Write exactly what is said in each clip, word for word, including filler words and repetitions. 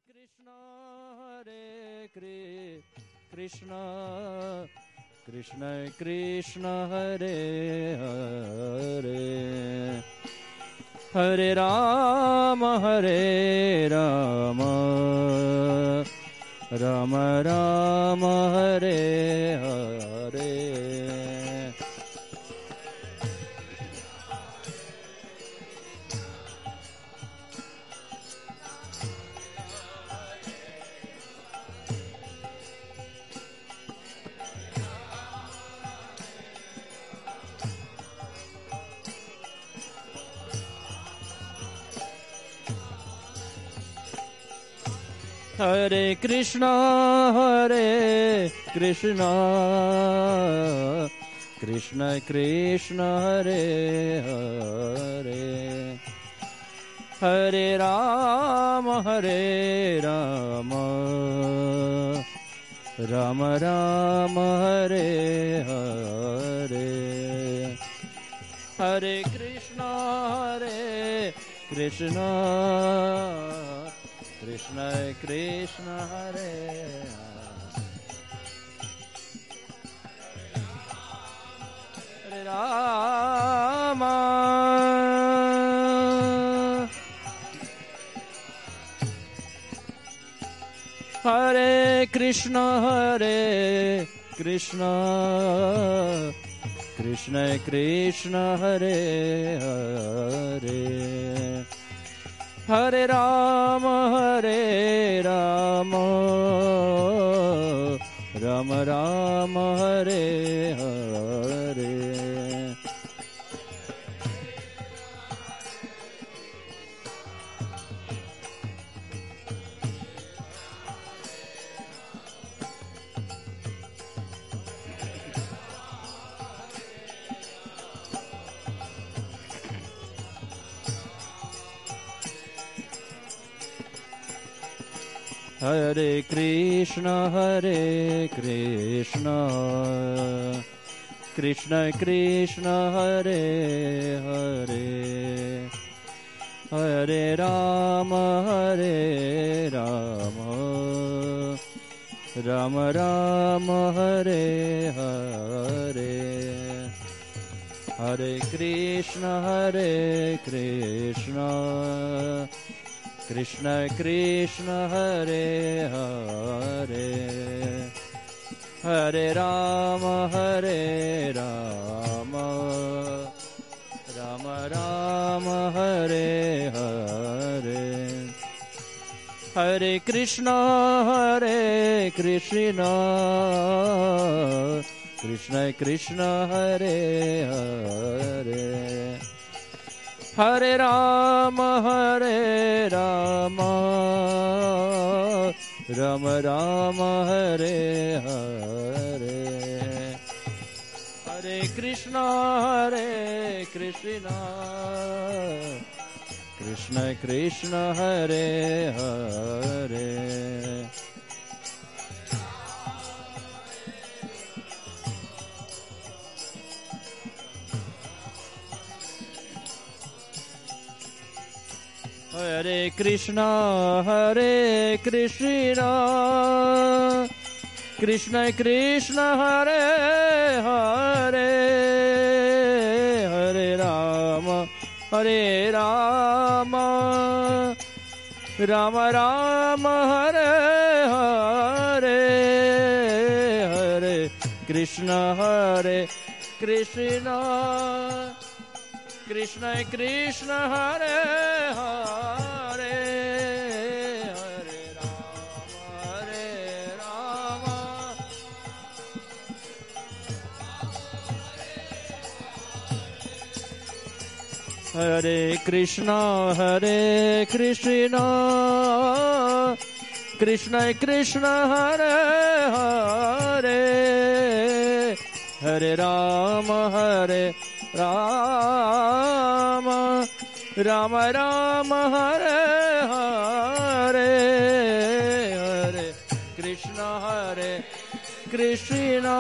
Krishna, Hare Krishna, Krishna Krishna, Hare Hare, Hare Rama, Hare Rama, Rama Rama, Hare Hare. Hare Krishna, Hare Krishna, Krishna Krishna, Hare Hare, Hare Rama, Hare Rama, Rama Rama, Hare Hare, Hare Krishna, Hare Krishna, Krishna Krishna, Hare Hare Rama, Hare Krishna, Hare Krishna, Krishna Krishna, Hare Hare, Hare Rama, Hare Rama, Rama Rama, Hare Hare, Hare Krishna, Hare Krishna, Krishna Krishna, Hare Hare, Hare Rama, Hare Rama, Rama Rama, Hare Hare, Hare Krishna, Hare Krishna, Krishna Krishna, Hare Hare, Hare Rama, Hare Rama, Rama Rama, Hare Hare, Hare Krishna, Hare Krishna, Krishna Krishna, Hare Hare, Hare Rama, Hare Rama, Rama Rama, Hare Hare, Hare Krishna, Hare Krishna, Krishna Krishna, Hare Hare, Hare Krishna, Hare Krishna, Krishna Krishna, Hare Hare, Hare Rama, Hare Rama, Rama Rama, Hare Hare, Hare Krishna, Hare Krishna, Krishna Krishna, Hare Hare, Hare Rama, Hare Rama, Hare Krishna, Hare Krishna, Krishna Krishna, Hare Hare, Hare Rama, Hare Rama, Rama Rama, Hare Hare, Hare Krishna, Hare Krishna,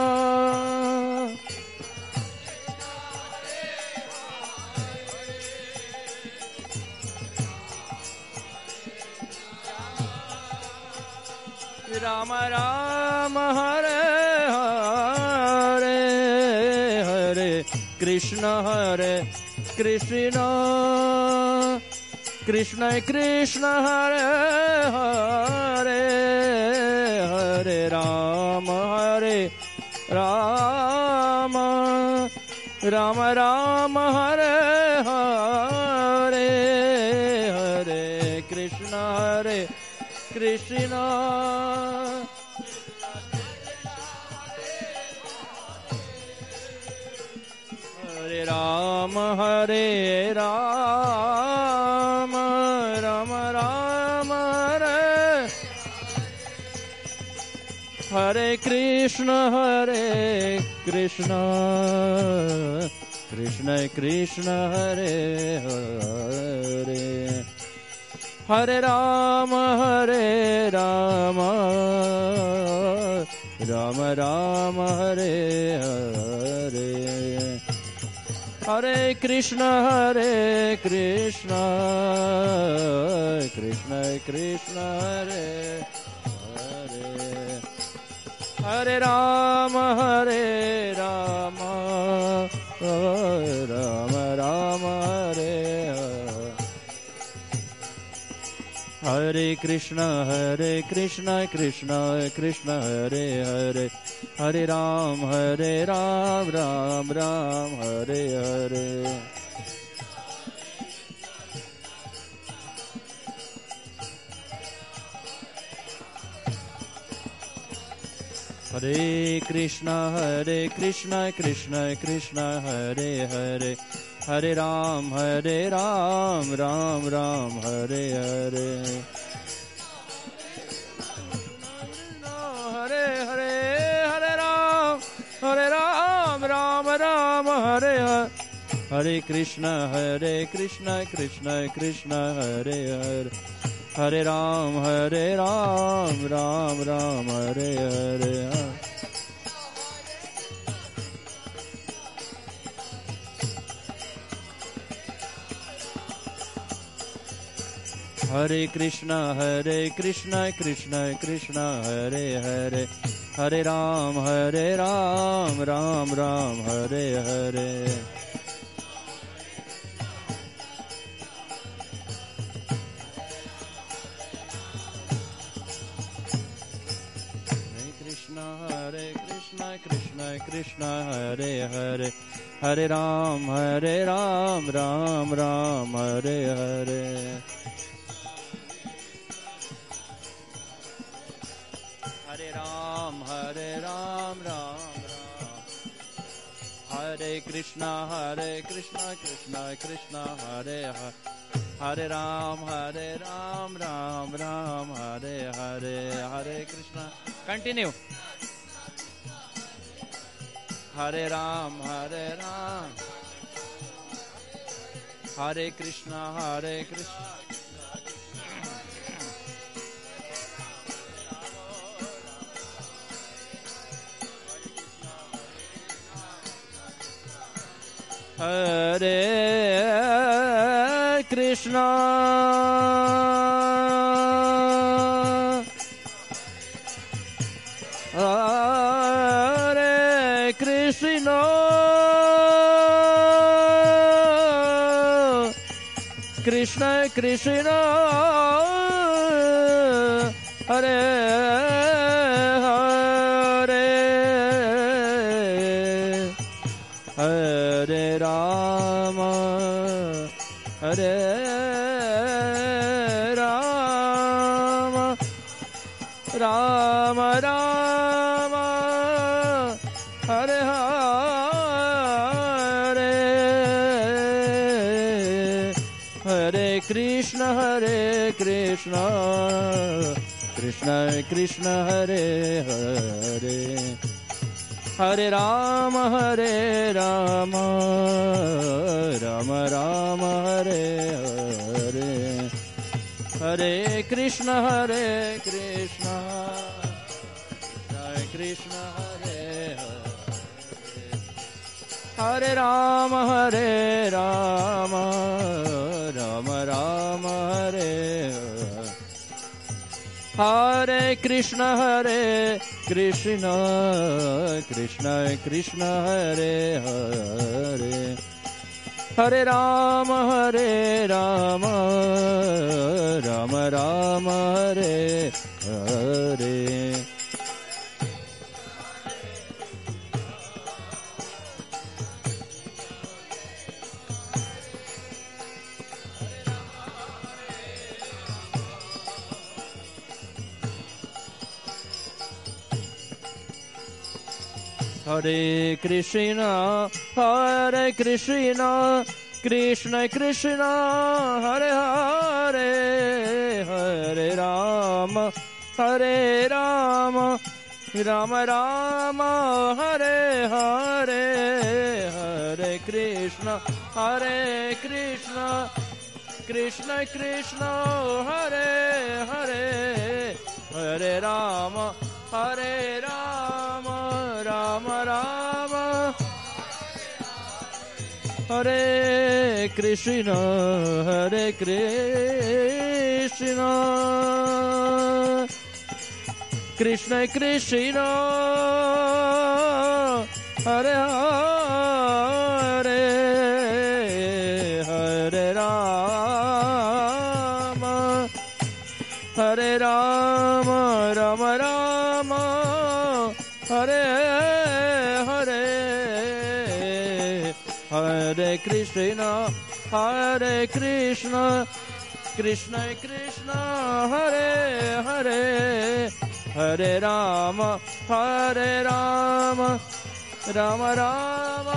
Ram Ram Hare Hare Hare Krishna Hare Krishna Krishna Krishna Hare Hare Hare Ram Hare Ram Ram Ram Hare Hare Hare Krishna Hare Krishna Hare Ram Hare Ram Ram Ram Hare Hare Krishna Hare Krishna Krishna Krishna Hare Hare Hare Ram Hare Ram Ram Ram Hare Hare Hare Krishna Hare Krishna Krishna Krishna Hare Hare Hare Ram Hare Ram Ram Ram Hare Hare Krishna Hare Krishna Krishna Krishna Hare Hare Hare Ram Hare Ram Ram Ram Hare Hare Hare Krishna Hare Krishna Krishna Krishna Hare Hare Hare Ram Hare Ram Ram Ram Hare Hare Hare Hare Hare Ram Hare Ram Ram Ram Hare Hare Hare Krishna Hare Krishna Krishna Krishna Hare Hare Hare Ram Hare Ram Ram Ram Hare Hare Hare Krishna Hare Krishna Krishna Krishna Hare Hare Hare Ram Hare Ram Ram Ram Hare Hare Hare Krishna Krishna Krishna Hare Hare Hare Ram Hare Ram Ram Ram Hare Hare Hare Ram Hare Ram Ram Ram Hare Krishna Hare Krishna Krishna Krishna Hare Hare Hare Ram Hare Ram Ram Ram Hare Hare Hare Krishna continue Hare Ram Hare Ram Hare Krishna Hare Krishna Hare Krishna Hare Krishna Krishna Krishna Hare Hare Hare Ram Hare Ram Ram Ram Hare Hare Hare Krishna Hare Krishna Krishna Krishna Hare Hare Hare Ram Hare Ram Ram Ram Hare Hare Hare Krishna Hare Krishna Hare Krishna Hare Hare Hare Ram Hare Ram Ram Ram Hare Hare Krishna Hare Krishna Krishna Krishna Hare Hare Hare Rama Hare Rama Rama Rama Hare Hare Hare Krishna, Hare Krishna, Krishna Krishna, Hare Hare, Hare Rama, Hare Rama, Rama Rama, Hare Hare, Hare Krishna, Hare Krishna, Krishna Krishna, Hare Hare, Hare Rama, Hare Rama, Rama Rama, Hare Krishna, Hare Krishna, Krishna Krishna, Hare Hare, Hare Rama, Hare Rama, Rama Rama, Hare Hare, Hare Krishna, Hare Krishna, Krishna Krishna, Hare Hare, Hare Rama, Hare Rama, Rama Rama,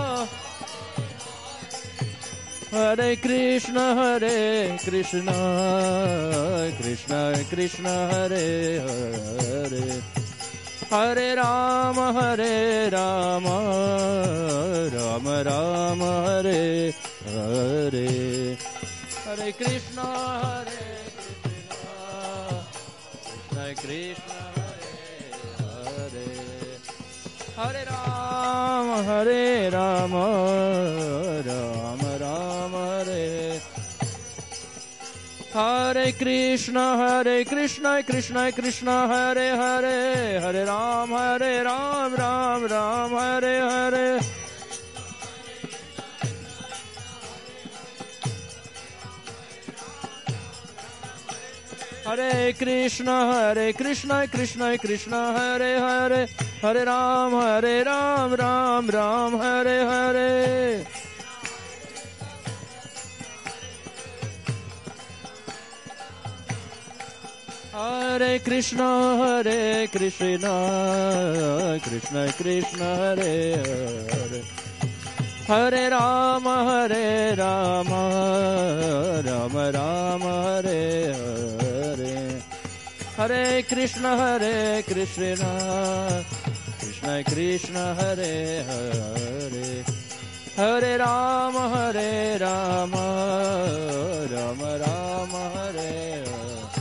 Hare Krishna, Hare Krishna, Krishna Krishna, Hare Hare, Hare Rama, Hare Rama, Rama Rama, Hare Hare, Hare Krishna, Hare Krishna, Krishna Hare Hare, Hare Rama, Hare Rama, Rama Rama, Hare Hare Krishna, Hare Krishna, Krishna Krishna, Hare Hare, Hare Ram, Hare Ram, Ram Ram, Hare Hare, Hare Krishna, Hare Krishna, Krishna Krishna, Hare Hare, Hare Ram, Hare Ram, Ram Ram, Hare Hare, Hare Krishna, Hare Krishna, Krishna Krishna, Hare Hare, Hare Rama, Hare Rama, Rama Rama, Hare Hare, Hare Krishna, Hare Krishna, Krishna Krishna, Hare Hare, Hare Rama, Hare Rama, Rama Rama, Hare Hare,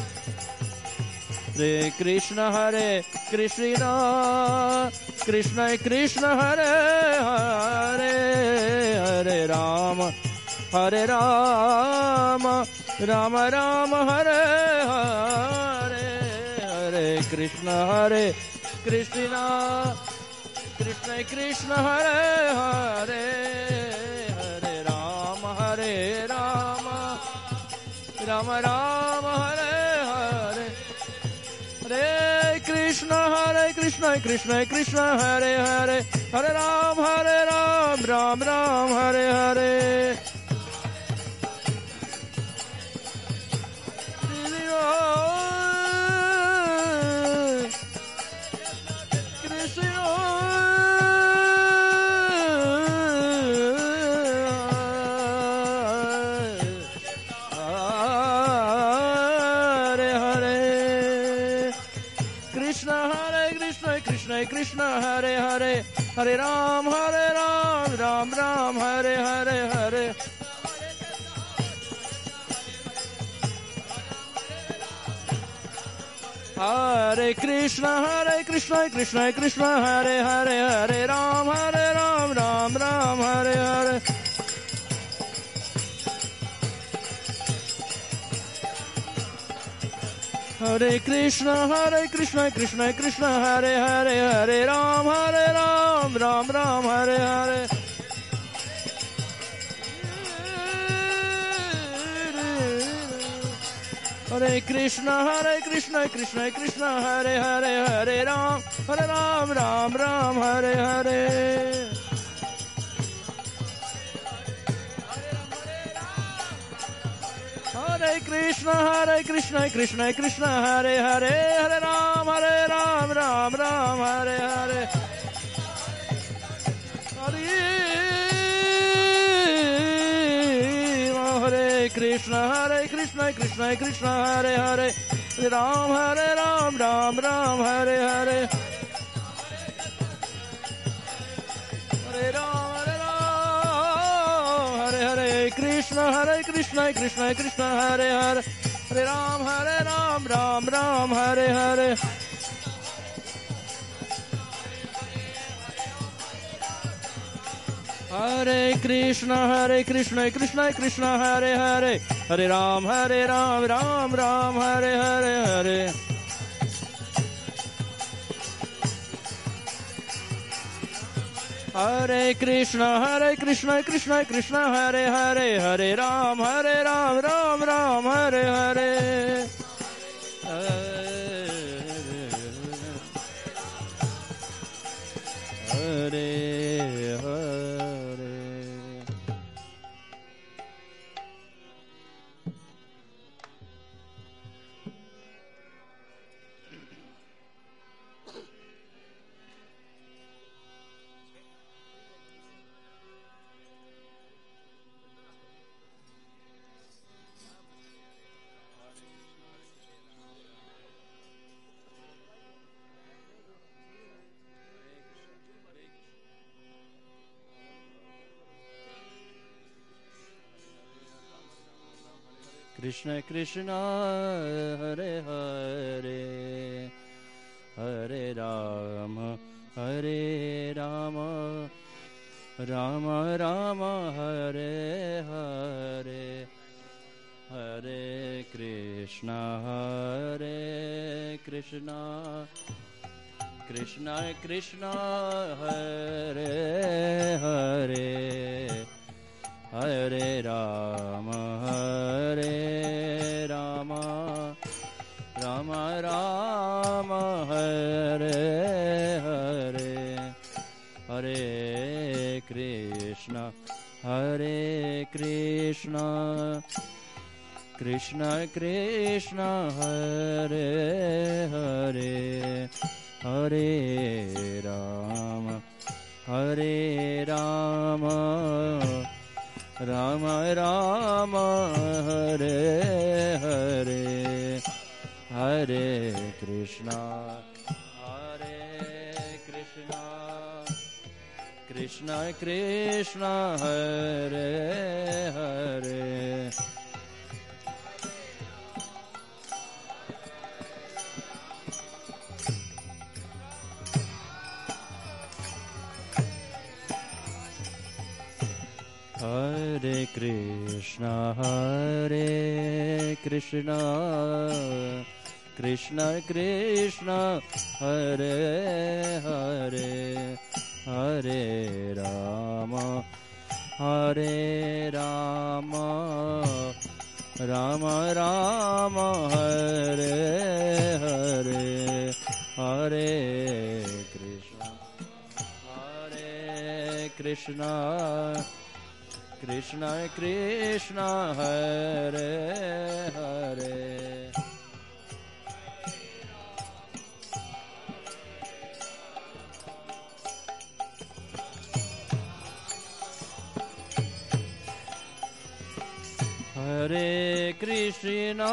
Hare Krishna, Hare Krishna, Krishna Krishna, Hare Hare, Hare Rama, Hare Rama, Rama Rama, Hare Hare, Hare Krishna, Hare Krishna, Krishna Krishna, Hare Hare, Hare Rama, Hare Rama, Rama Rama, Hare Hare, Hare Krishna, Hare Krishna, Krishna Krishna, Hare Hare, Hare Ram, Hare Ram, Ram Ram, Hare Hare, Krishna, Hare Hare, Hare Ram, Hare Ram, Ram Ram, Hare Hare, Hare Hare Krishna, Hare Krishna, Krishna Krishna, Hare Hare, Hare Ram, Hare Ram, Ram Ram, Hare Hare, Hare Krishna, Hare Krishna, Krishna Krishna, Hare Hare, Hare Ram, Hare Ram, Ram Ram, Hare Hare. Hare Krishna, Hare Krishna, Krishna Krishna, Hare Hare, Hare Ram, Hare Ram, Ram Ram, Hare Hare. Hare Krishna, Hare Krishna, Krishna Krishna, Hare Hare, Hare Ram, Hare Ram, Ram Ram, Hare Hare. Hare Krishna, Hare Krishna, Krishna Krishna, Hare Hare, Hare Ram, Hare Ram, Ram Ram, Hare Hare. Hare Ram, Hare Ram, Hare Hare Krishna, Hare Krishna, Krishna Krishna, Hare Hare, Hare Ram, Hare Ram, Ram Ram, Hare Hare. Hare Krishna, Hare Krishna, Krishna Krishna, Hare Hare, Hare Ram, Hare Ram, Ram Ram, Hare Hare, Hare. Hare Krishna, Hare Krishna, Krishna Krishna, Hare Hare, Hare Ram, Hare Ram, Ram Ram, Hare Hare. Hare Hare. Krishna Krishna, Hare Hare, Hare Rama, Hare Rama, Rama Rama, Hare Hare, Hare Krishna, Hare Krishna, Krishna Krishna, Hare Hare, Hare Rama, Hare Rama, Rama Rama, Hare Hare, Hare Krishna, Hare Krishna, Krishna Krishna, Hare Hare, Hare Rama, Hare Rama, Rama Rama, Hare Hare, Hare Krishna, Hare Krishna, Krishna Krishna, Hare Hare. Hare Krishna, Hare Krishna, Krishna Krishna, Hare Hare, Hare Rama, Hare Rama, Rama Rama, Hare Hare, Hare Krishna, Hare Krishna, Krishna Krishna, Hare Hare. Hare Krishna,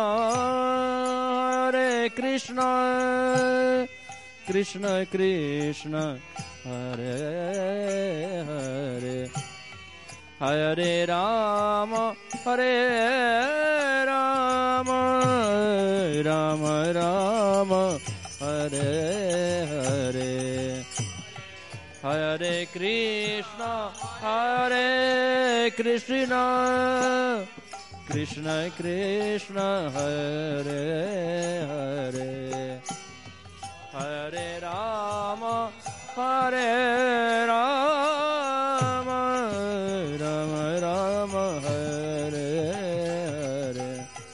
Hare Krishna, Krishna Krishna, Hare Hare, Hare Rama, Hare Rama, Rama Rama, Hare Hare, Hare Krishna, Hare Krishna, Krishna Krishna Hare Hare Hare Rama Hare Rama Rama Rama Hare Hare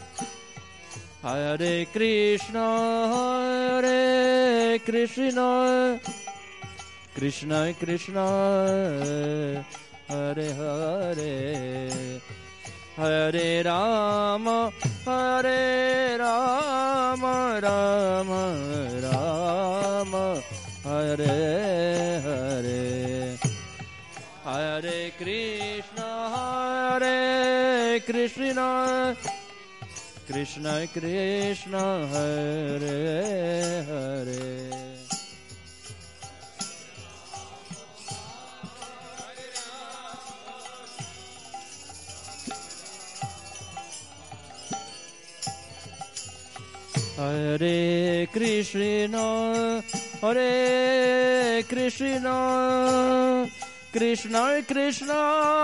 Hare Krishna Hare Krishna Krishna Krishna Hare Hare Hare Rama Hare Rama Rama Rama Hare Hare Hare Krishna Hare Krishna Krishna Krishna Hare Hare Hare Krishna, Hare Krishna, Krishna Krishna,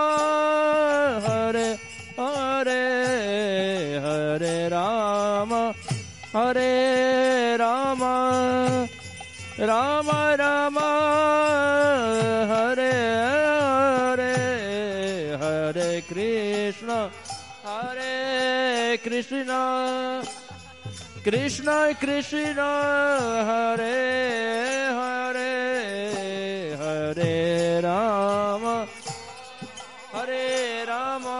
Hare Hare, Hare Rama, Hare Rama, Rama Rama, Hare Hare, Hare Krishna, Hare Krishna, Krishna Krishna Hare Hare Hare Rama Hare Rama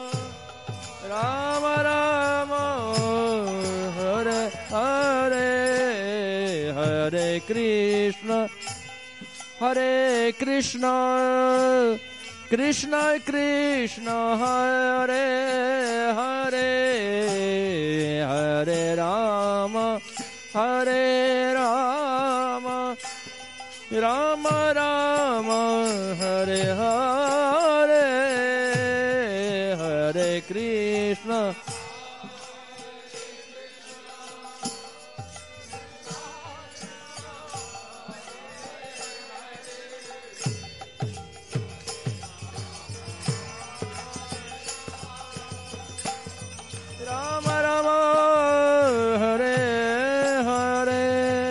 Rama Rama Hare Hare Hare Krishna Hare Krishna Krishna Krishna Hare Hare Hare Rama Hare Rama Rama Rama Hare Hare Hare Krishna Rama Rama Hare Hare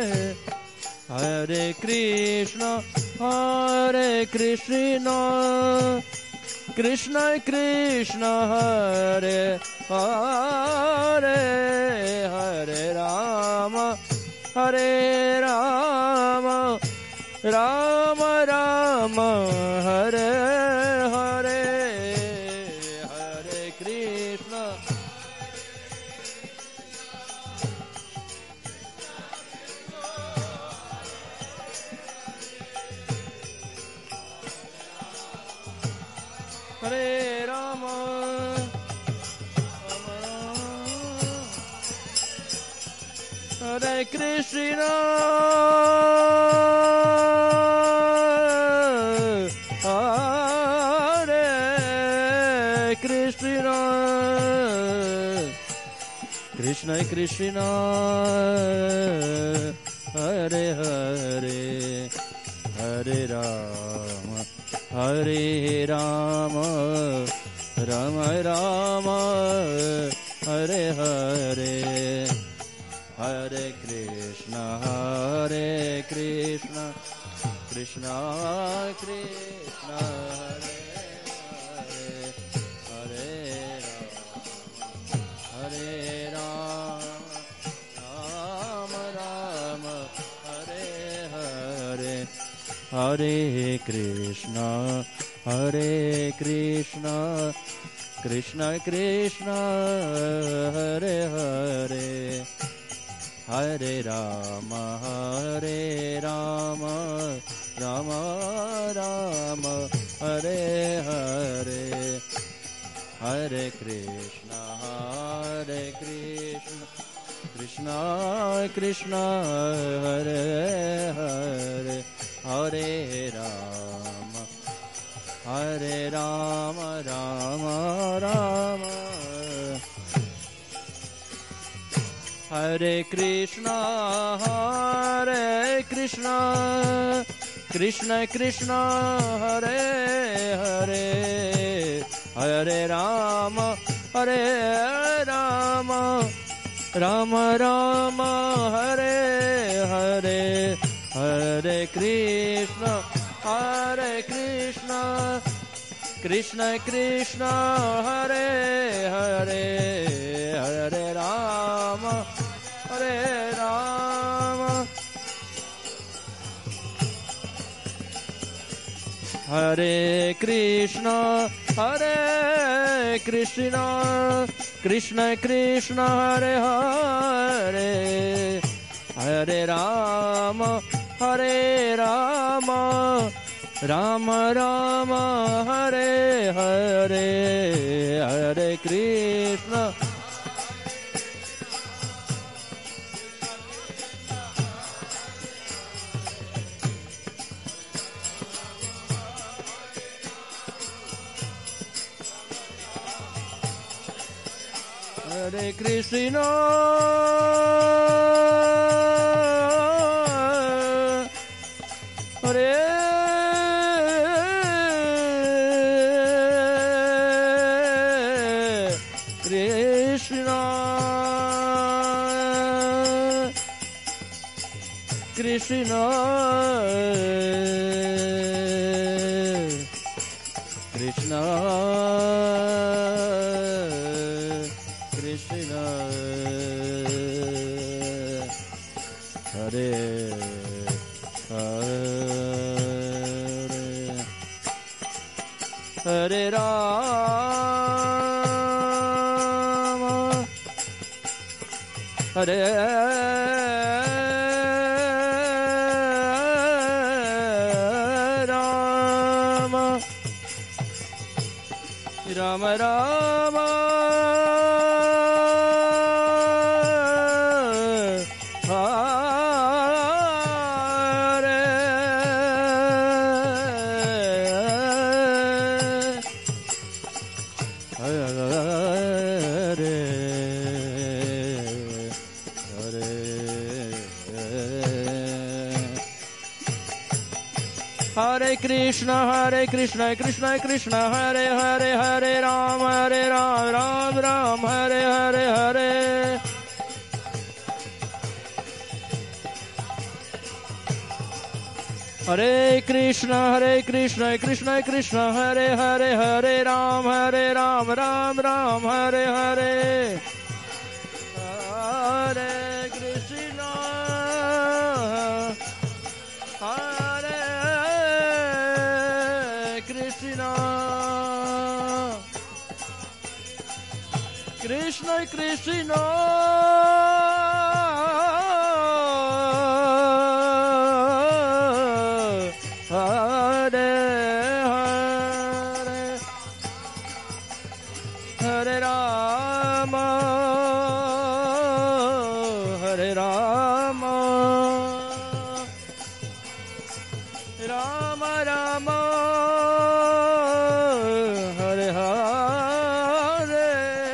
Hare Krishna Hare Krishna Krishna Krishna Hare Hare Hare Rama Hare Rama Rama Rama Hare Hare Hare Krishna Hare Rama, Rama Hare Krishna, Hare Krishna, Krishna Krishna, Hare Hare, Hare Rama. Hare Rama, Rama Rama, Hare Hare, Hare Krishna, Hare Krishna, Krishna Krishna, Hare Hare, Hare Rama, Rama Rama, Hare Hare. Hare Krishna, Hare Krishna, Krishna Krishna, Hare Hare, Hare Rama, Hare Rama, Rama Rama, Hare Hare, Hare Krishna, Hare Krishna, Krishna Krishna, Hare Hare, Hare Rama, Hare Rama, Rama Rama, Hare Krishna, Hare Krishna, Krishna Krishna, Hare Hare, Hare Rama, Hare Rama, Rama Rama, Hare Hare, Hare Krishna, Hare Krishna, Krishna Krishna, Hare Hare, Hare Rama, Hare Rama, Hare Krishna, Hare Krishna, Krishna Krishna, Hare Hare, Hare Rama, Hare Rama, Rama Rama, Hare Hare, Hare Krishna, Hare Krishna, Hare Krishna, Krishna, Krishna, Krishna, Hare Hare, Hare Rama, Hare Rama, Rama Rama, Hare Krishna, Hare Krishna, Krishna Krishna, Hare Hare, Hare Ram, Hare Ram, Ram Ram, Hare Hare, Hare Hare Krishna, Hare Krishna, Krishna Krishna, Hare Hare, Hare Ram, Hare Ram, Ram Ram, Hare Hare Hare Krishna, Hare Krishna, Krishna Krishna, Hare Hare, Hare Rama, Hare Rama, Rama Rama, Hare Hare,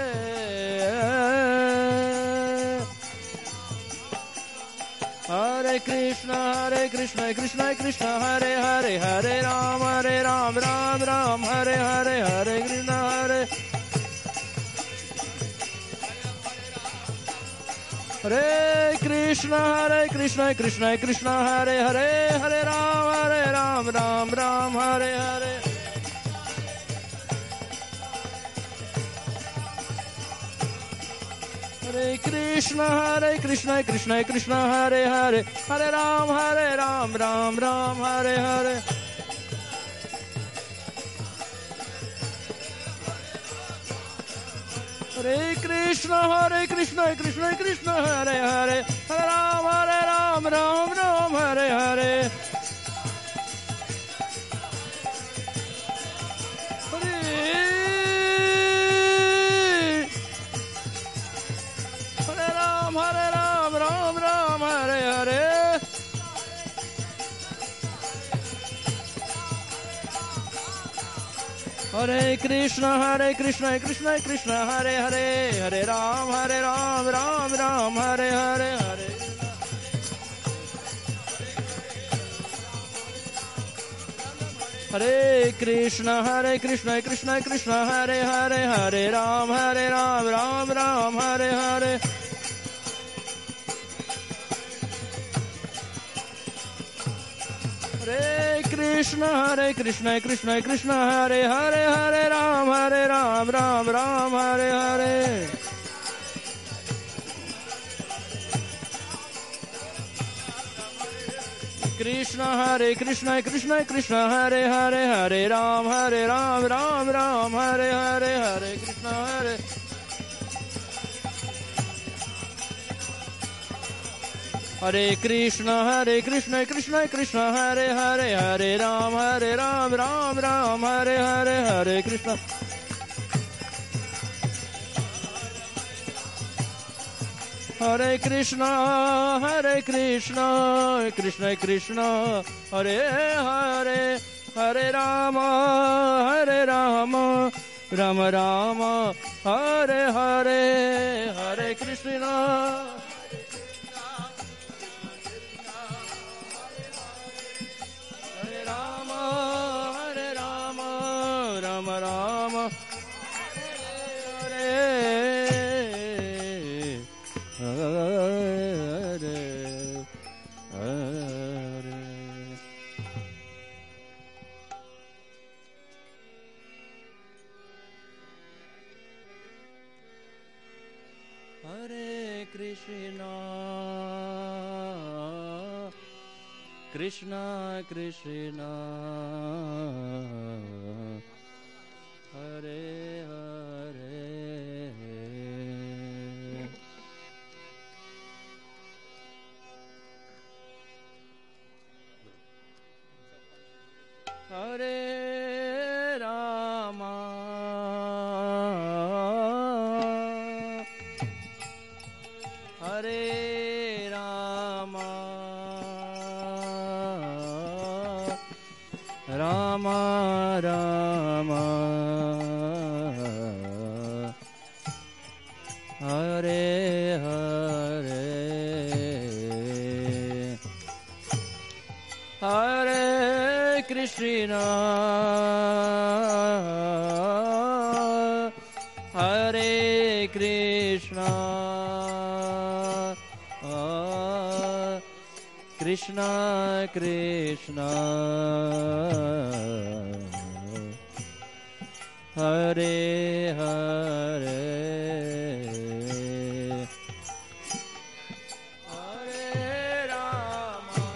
Hare Krishna, Hare Krishna, Krishna Krishna, Hare Hare, Hare Ram, Hare Ram, Ram Ram, Hare Hare, Hare Krishna, Hare Hare Krishna, Hare Krishna, Krishna Krishna, Hare Hare, Hare Ram, Hare Ram, Ram Ram, Hare Hare. Hare Krishna, Hare Krishna, Krishna Krishna, Hare Hare, Hare Ram, Hare Ram, Ram Ram, Hare Hare. Hare Krishna, Hare Krishna, Krishna Krishna, Hare Hare, Hare Ram, Hare Ram, Ram Ram, Hare Hare. Hare Ram, Hare Ram, Ram Ram, Hare Hare. Hare Krishna, Hare Krishna, Krishna Krishna, Hare Hare, Hare Ram, Hare Ram, Ram Ram, Hare Hare, Hare. Hare Krishna, Hare Krishna, Krishna Krishna, Hare Hare, Hare Ram, Hare Ram, Ram Ram, Hare Hare. Hare Krishna, Hare Krishna, Krishna Krishna, Hare Hare, Hare Ram, Hare Ram, Ram Ram, Hare Hare. Krishna, Hare Krishna, Krishna Krishna, Hare Hare, Hare Ram, Hare Ram, Ram Ram, Hare Hare, Hare Krishna, Hare. Hare Krishna, Hare Krishna, Krishna Krishna, Hare Hare, Hare Ram, Hare Ram, Ram Ram, Hare Hare, Hare Krishna. Hare Krishna, Hare Krishna, Krishna Krishna, Hare Hare, Hare Rama, Hare Rama, Rama Rama, Hare Hare, Hare Krishna. Hare Rama, Hare Rama, Rama Rama, Hare Hare, Hare Hare. Hare Krishna, Krishna Krishna, Hare Hare. Hare Rama, Hare Rama, Rama Rama, Hare Hare. Hare Krishna, Hare Krishna, Krishna Krishna, Hare Hare. Hare Rama,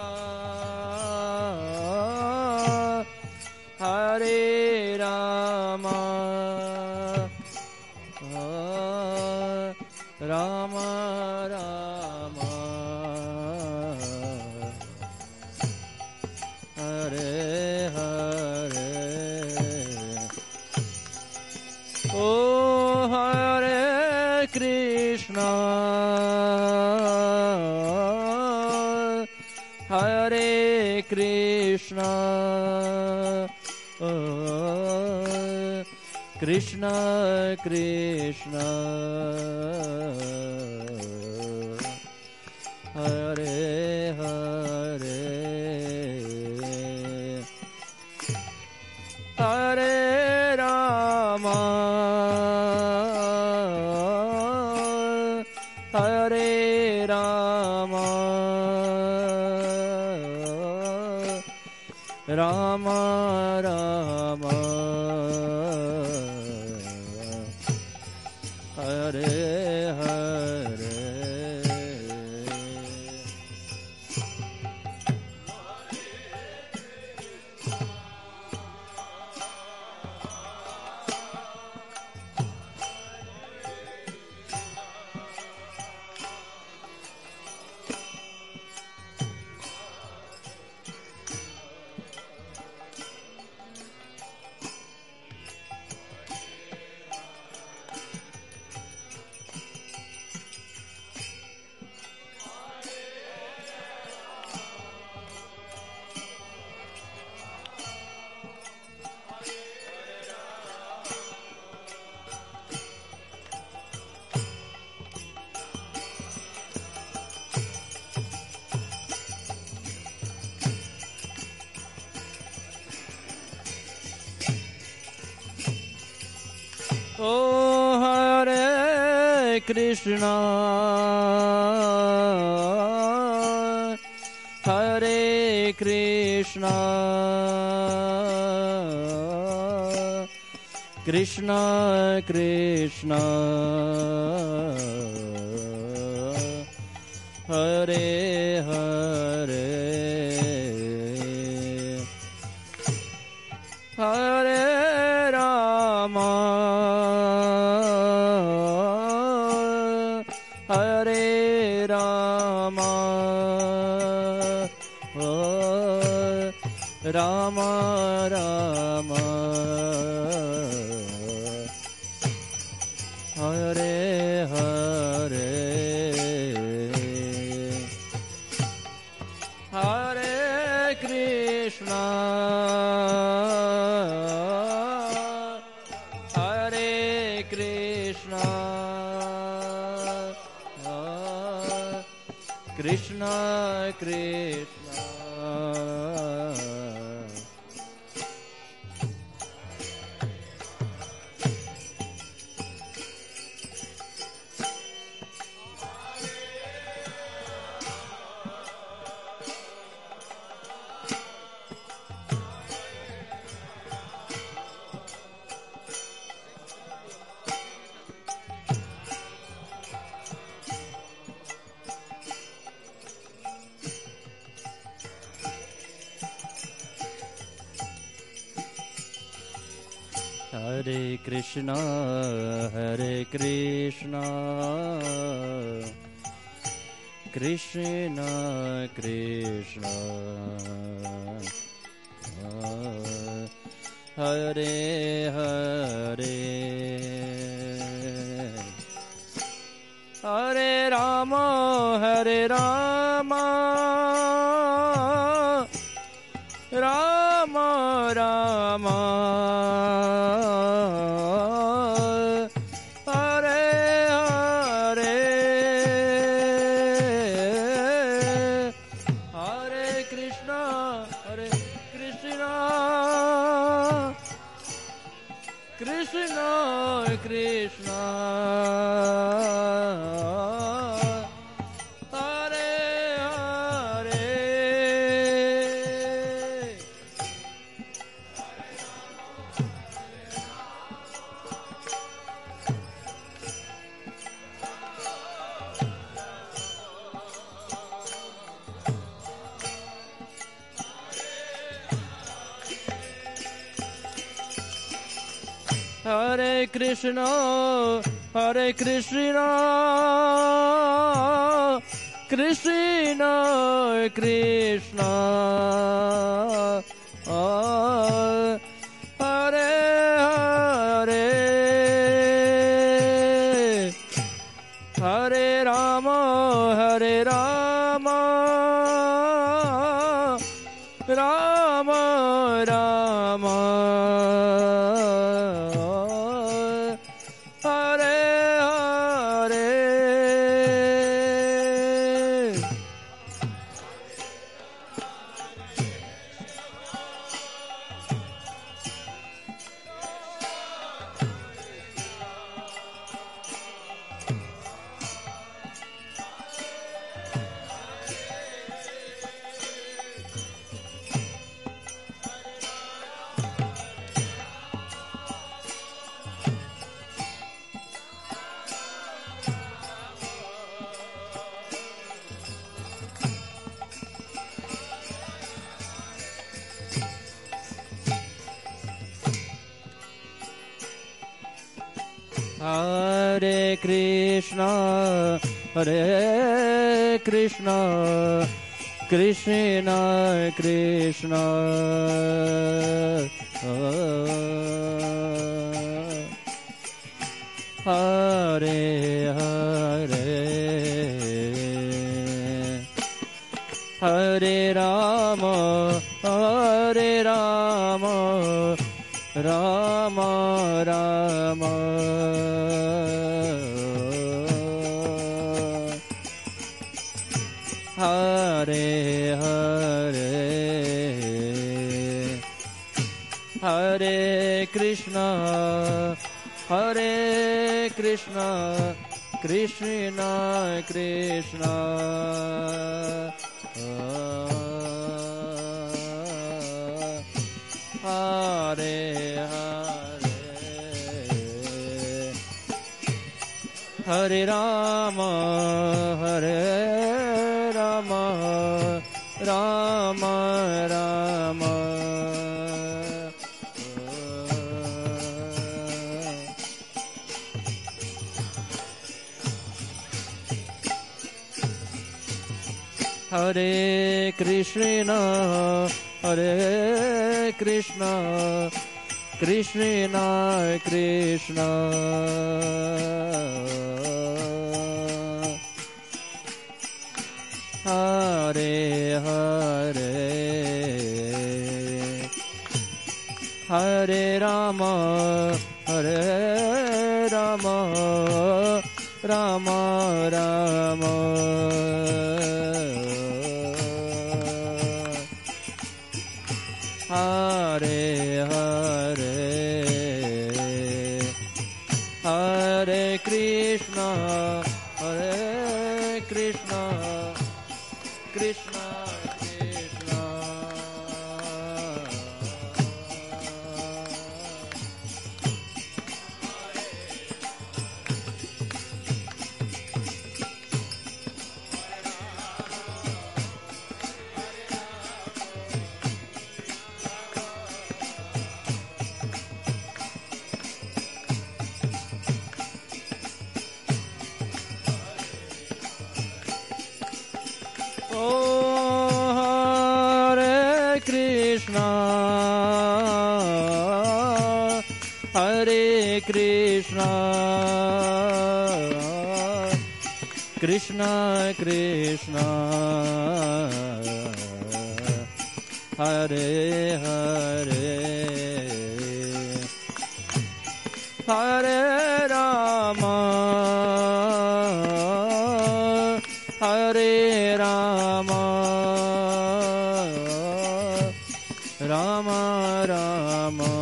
Hare Rama, Rama Rama, Hare Hare. Oh, Hare Krishna, Hare Krishna, oh, Krishna Krishna, Hare Hare. Hare Rama, Hare Rama, Rama Rama, Hare Hare. ओ Hare Krishna Hare Krishna Krishna Krishna Hare Hare Hare Rama Hare Rama Rama Rama Hare Hare Hare Krishna Hare Krishna Krishna Krishna Hare Krishna Hare Krishna Krishna Krishna Hare Hare Hare Ram Hare Ram Ram Ram Hare Krishna, Hare Krishna, Krishna Krishna, Hare Hare, Hare Rama, Hare Rama, Rama Rama. Hare Krishna, Hare Krishna, Krishna Krishna, Hare Hare, Hare Rama, Hare Rama, Rama Rama, Hare Hare, Hare Krishna, Hare Krishna, Krishna Krishna, Hare Hare, Hare Rama, Hare Rama, Rama Rama, Hare Krishna, Hare Krishna, Krishna Krishna, Hare Hare, Hare Rama, Hare Rama, Rama Rama, Hare Hare, Hare Krishna, Hare Krishna, Krishna Krishna, Krishna, Krishna Krishna, Hare Hare, Hare Rama, Hare Rama, Rama Rama,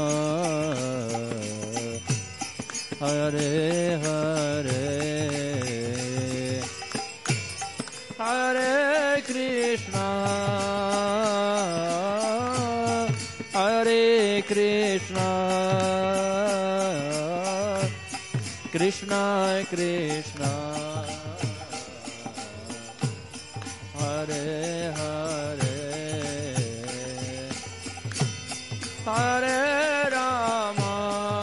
Hare Hare, Hare Krishna, Hare Krishna, Krishna Krishna, Hare Hare, Hare Rama,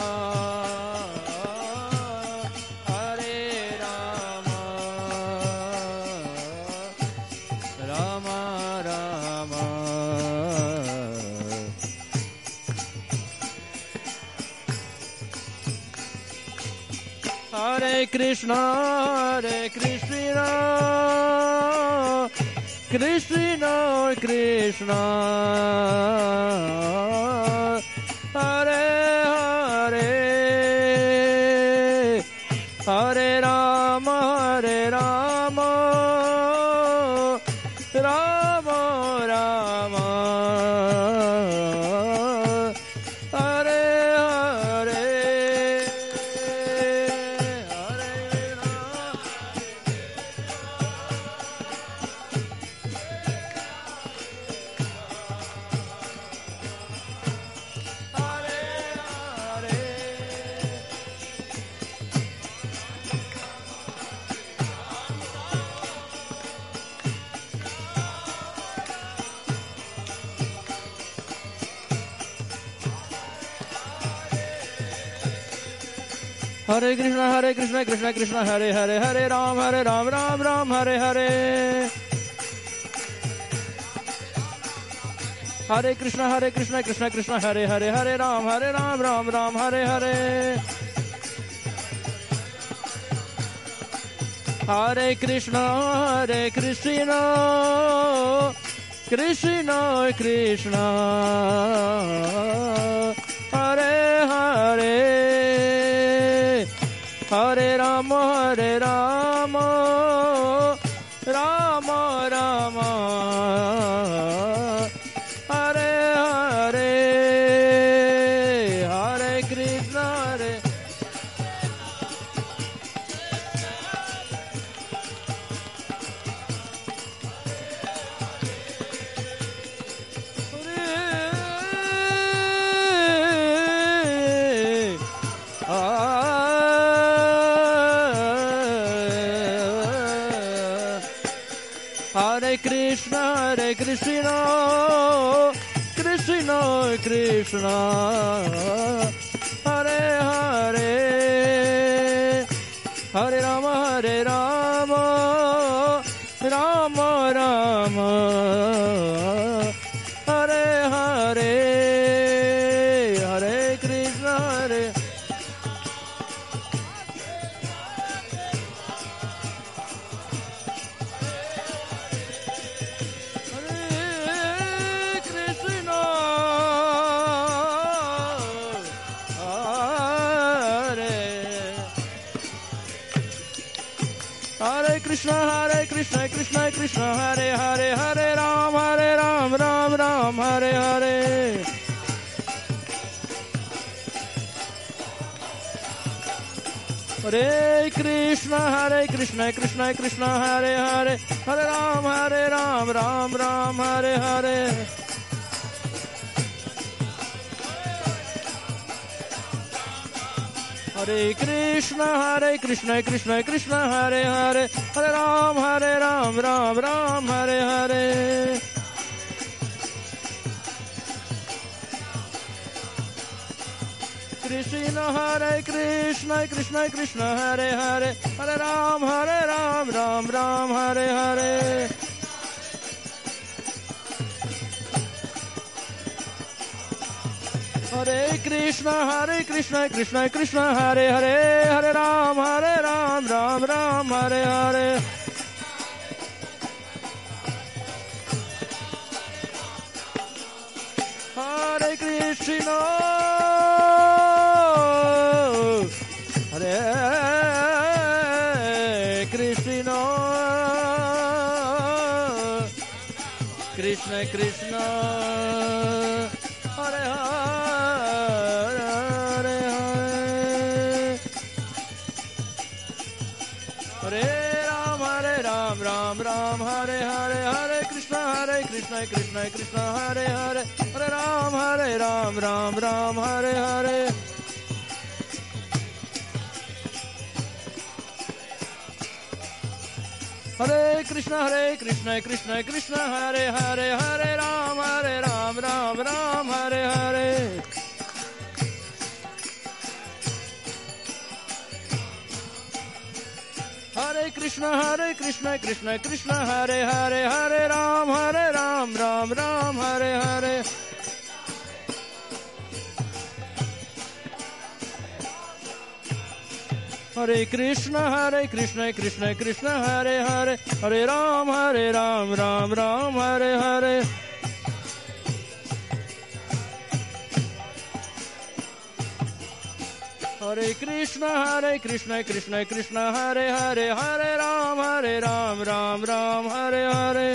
Hare Krishna, Hare Krishna, Krishna Krishna, Hare Hare, Hare Rama, Hare Rama, Rama Rama, Hare Hare, Hare Krishna, Hare Krishna, Krishna Krishna, Hare Hare, Hare Ram, Hare Ram, Ram Ram, Hare Hare. Hare Krishna, Hare Krishna, Krishna Krishna, Hare Hare, Hare Ram, Hare Ram, Ram Ram, Hare Hare. Hare Krishna, Hare Krishna, Krishna Krishna, Hare Hare, Hare Rama, Hare Rama, Rama Rama, Hare Hare, Hare Krishna, Hare Hare Krishna, Hare Krishna, Krishna Krishna, Hare Hare, Hare Rama, Hare Rama, Rama Rama, Hare Hare, Hare Krishna, Hare Krishna, Hare Krishna, Krishna Krishna, Hare Hare, Hare Ram, Hare Ram, Ram Ram, Hare Hare. Hare Krishna, Hare Krishna, Krishna Krishna, Hare Hare, Hare Ram, Hare Ram, Ram Ram, Hare Hare. Hare Krishna, Hare Krishna, Krishna Krishna, Hare Hare, Hare Ram, Hare Ram, Ram Ram, Hare Hare. Krishna, Hare Krishna, Krishna Krishna, Hare Hare, Hare Ram, Hare Ram, Ram Ram, Hare Hare. Hare Krishna, Hare Krishna, Krishna Krishna, Hare Hare, Hare Ram, Hare Ram, Ram Ram, Hare Hare. Hare Krishna, Hare Krishna, Krishna Krishna, Hare Hare, Hare Hare, Hare Ram, Hare Ram, Ram Ram, Hare Hare, Hare Krishna, Hare Krishna, Krishna Krishna, Hare Hare, Hare Ram, Hare Ram, Ram Ram, Hare Hare. Hare Krishna, Hare Krishna, Krishna Krishna, Hare Hare, Hare Ram, Hare Ram, Ram Ram, Hare Hare. Hare Krishna, Hare Krishna, Krishna Krishna, Hare Hare, Hare Ram, Hare Ram, Ram Ram, Hare Hare. Hare Krishna, Hare Krishna, Krishna Krishna, Hare Hare, Hare Ram, Hare Ram, Ram Ram, Hare Hare. Hare Krishna, Hare Krishna, Krishna Krishna, Hare Hare, Hare Ram, Hare Ram, Ram Ram, Hare Hare.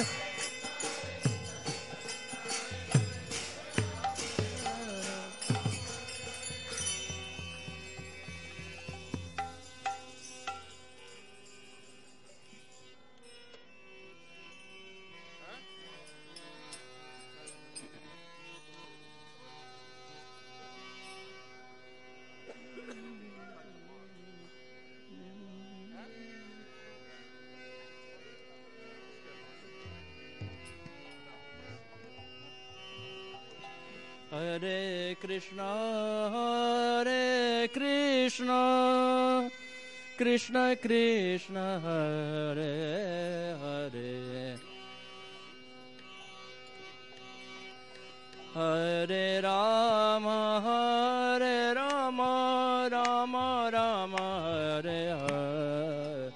Hare Krishna, Hare Krishna, Krishna Krishna, Hare Hare, Hare Rama, Hare Rama, Rama Rama, Hare Hare,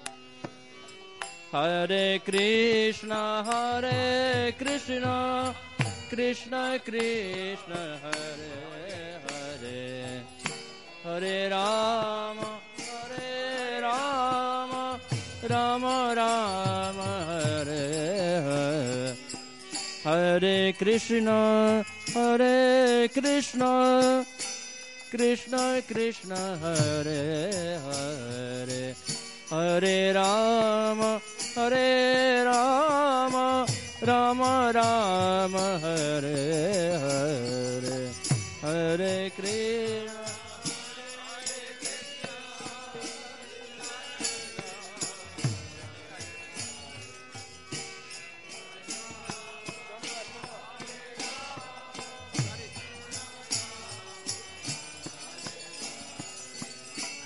Hare Krishna, Hare Krishna, Krishna Krishna, Hare Hare, Hare Rama, Hare Rama, Rama Rama, Hare Hare, Hare Krishna, Hare Krishna, Krishna Krishna, Hare Hare, Hare Rama, Hare Rama, Rama Rama, Hare Hare, Hare Krishna.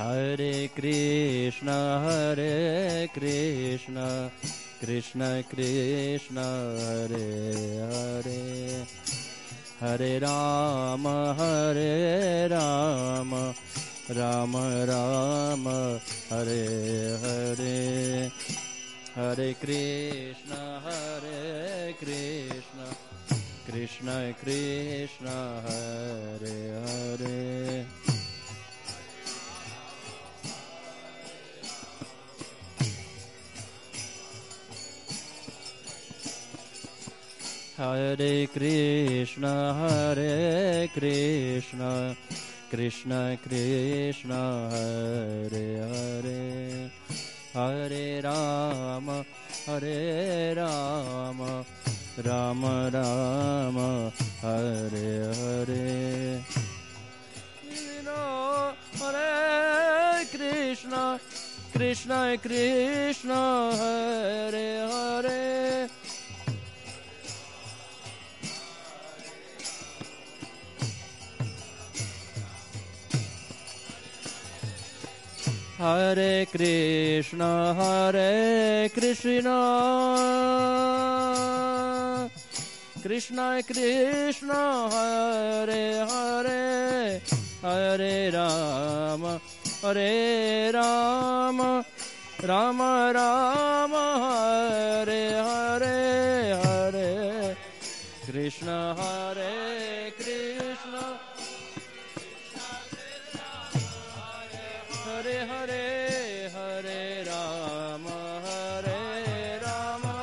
Hare Krishna, Hare Krishna, Krishna Krishna, Hare Hare, Hare Rama, Hare Rama, Rama Rama, Hare Hare, Hare Krishna, Hare Krishna, Krishna Krishna, Hare Hare. Hare Krishna, Hare Krishna, Krishna Krishna, Hare Hare, Hare Rama, Hare Rama, Rama Rama, Hare Hare. Hare Krishna, Krishna Krishna, Hare Hare. Hare Krishna, Hare Krishna, Krishna Krishna, Hare Hare, Hare Rama, Hare Rama, Rama Rama, Hare Hare, Hare Krishna, Hare Krishna, Hare Hare, Hare Rama, Hare Rama,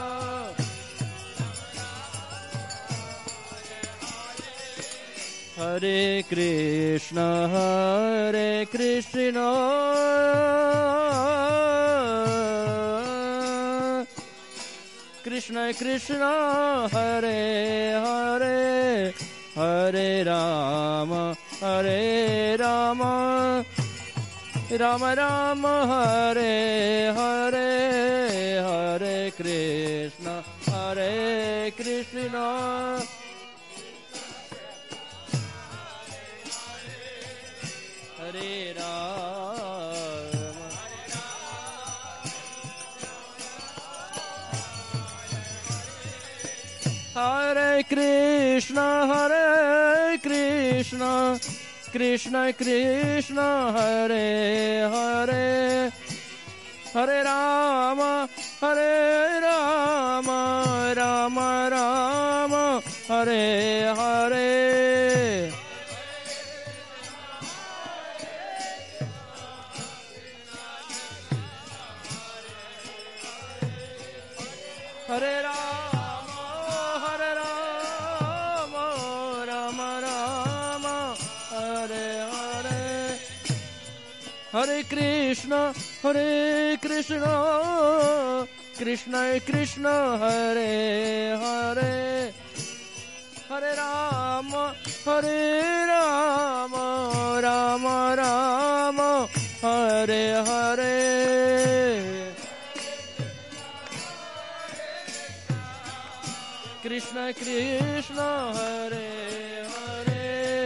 Hare Krishna, Hare Krishna, Krishna Krishna, Hare Hare, Hare Rama, Hare Rama, Rama Rama, Hare Hare, Hare Krishna, Hare Krishna, Hare Rama, Hare Krishna, Hare Krishna, Krishna Krishna, Hare Hare, Hare Rama, Hare Rama, Rama Rama, Hare Hare, Hare Rama, Hare Rama, Rama Rama, Hare Hare, Hare Krishna, Hare Krishna, Krishna Krishna, Hare Hare, Hare Rama, Hare Rama, Rama Rama, Hare Hare, Krishna Krishna, Hare Hare,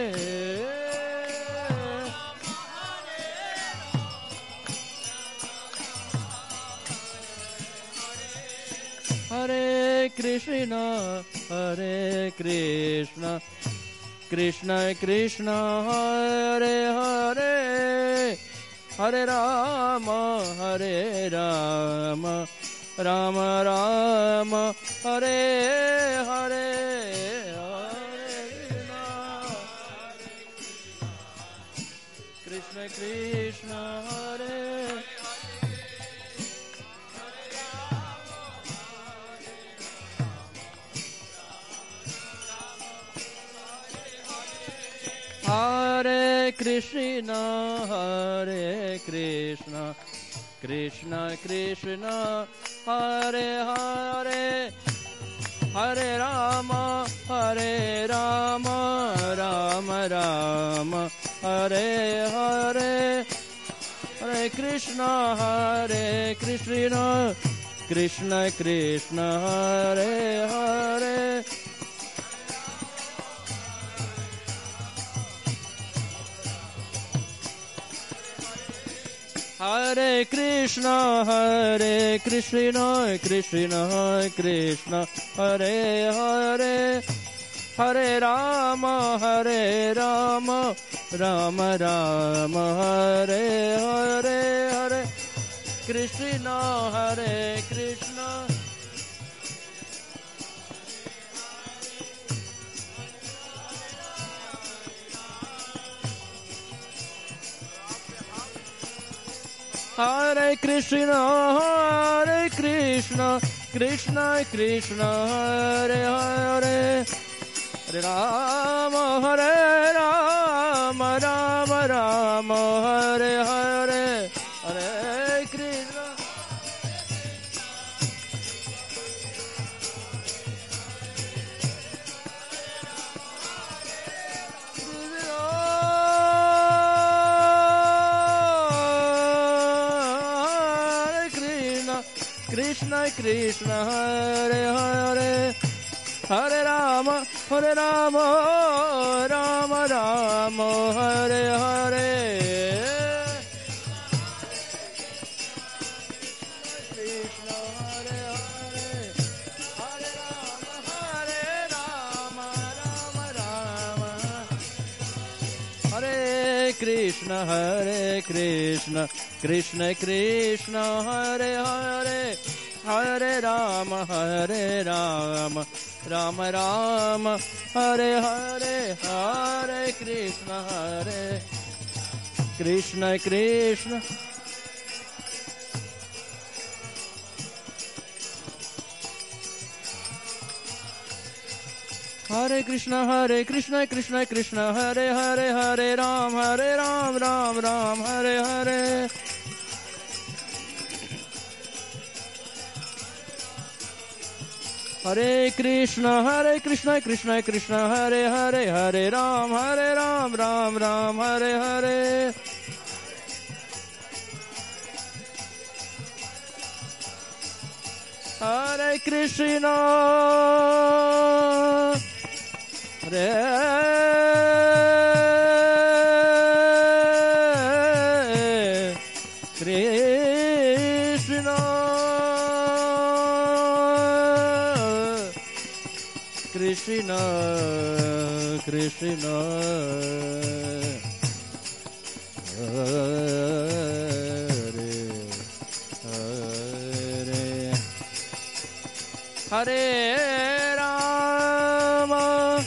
Hare Krishna, Hare Krishna, Krishna Krishna, Hare Hare, Hare Rama, Hare Rama, Rama Rama, Hare Hare, Hare Krishna, Krishna Krishna, Hare, Hare Krishna, Hare Krishna, Krishna Krishna, Hare Hare, Hare Rama, Hare Rama, Rama Rama, Hare Hare, Hare Krishna, Hare Krishna, Krishna Krishna, Hare Hare, Hare Krishna, Hare Krishna, Krishna Krishna, Hare Hare, Hare Rama, Hare Rama, Rama Rama, Hare Hare, Hare Krishna, Hare Krishna. Hare Krishna, Hare Krishna, Krishna Krishna, Hare Hare, Hare Rama, Hare Rama, Rama Rama, Hare Hare, Hare Krishna. Krishna Krishna, Hare Hare, Hare Rama, Hare Rama, Rama Rama, Hare Hare. Krishna, Hare Hare, Hare Rama, Hare Rama, Rama Rama. Hare Krishna, Hare Krishna, Krishna Krishna, Hare Hare, Hare Rama, Hare Rama, Rama Rama, Hare Hare, Hare Krishna, Hare Krishna Krishna. Hare Krishna, Hare Krishna, Krishna Krishna, Hare Hare, Hare Ram, Hare Ram, Ram Ram, Hare Hare. Hare Krishna, Hare Krishna, Krishna Krishna, Hare Hare, Hare Ram, Hare Ram, Ram Ram, Hare Hare. Hare Krishna, Hare Krishna, Krishna Krishna, Hare Hare Rama,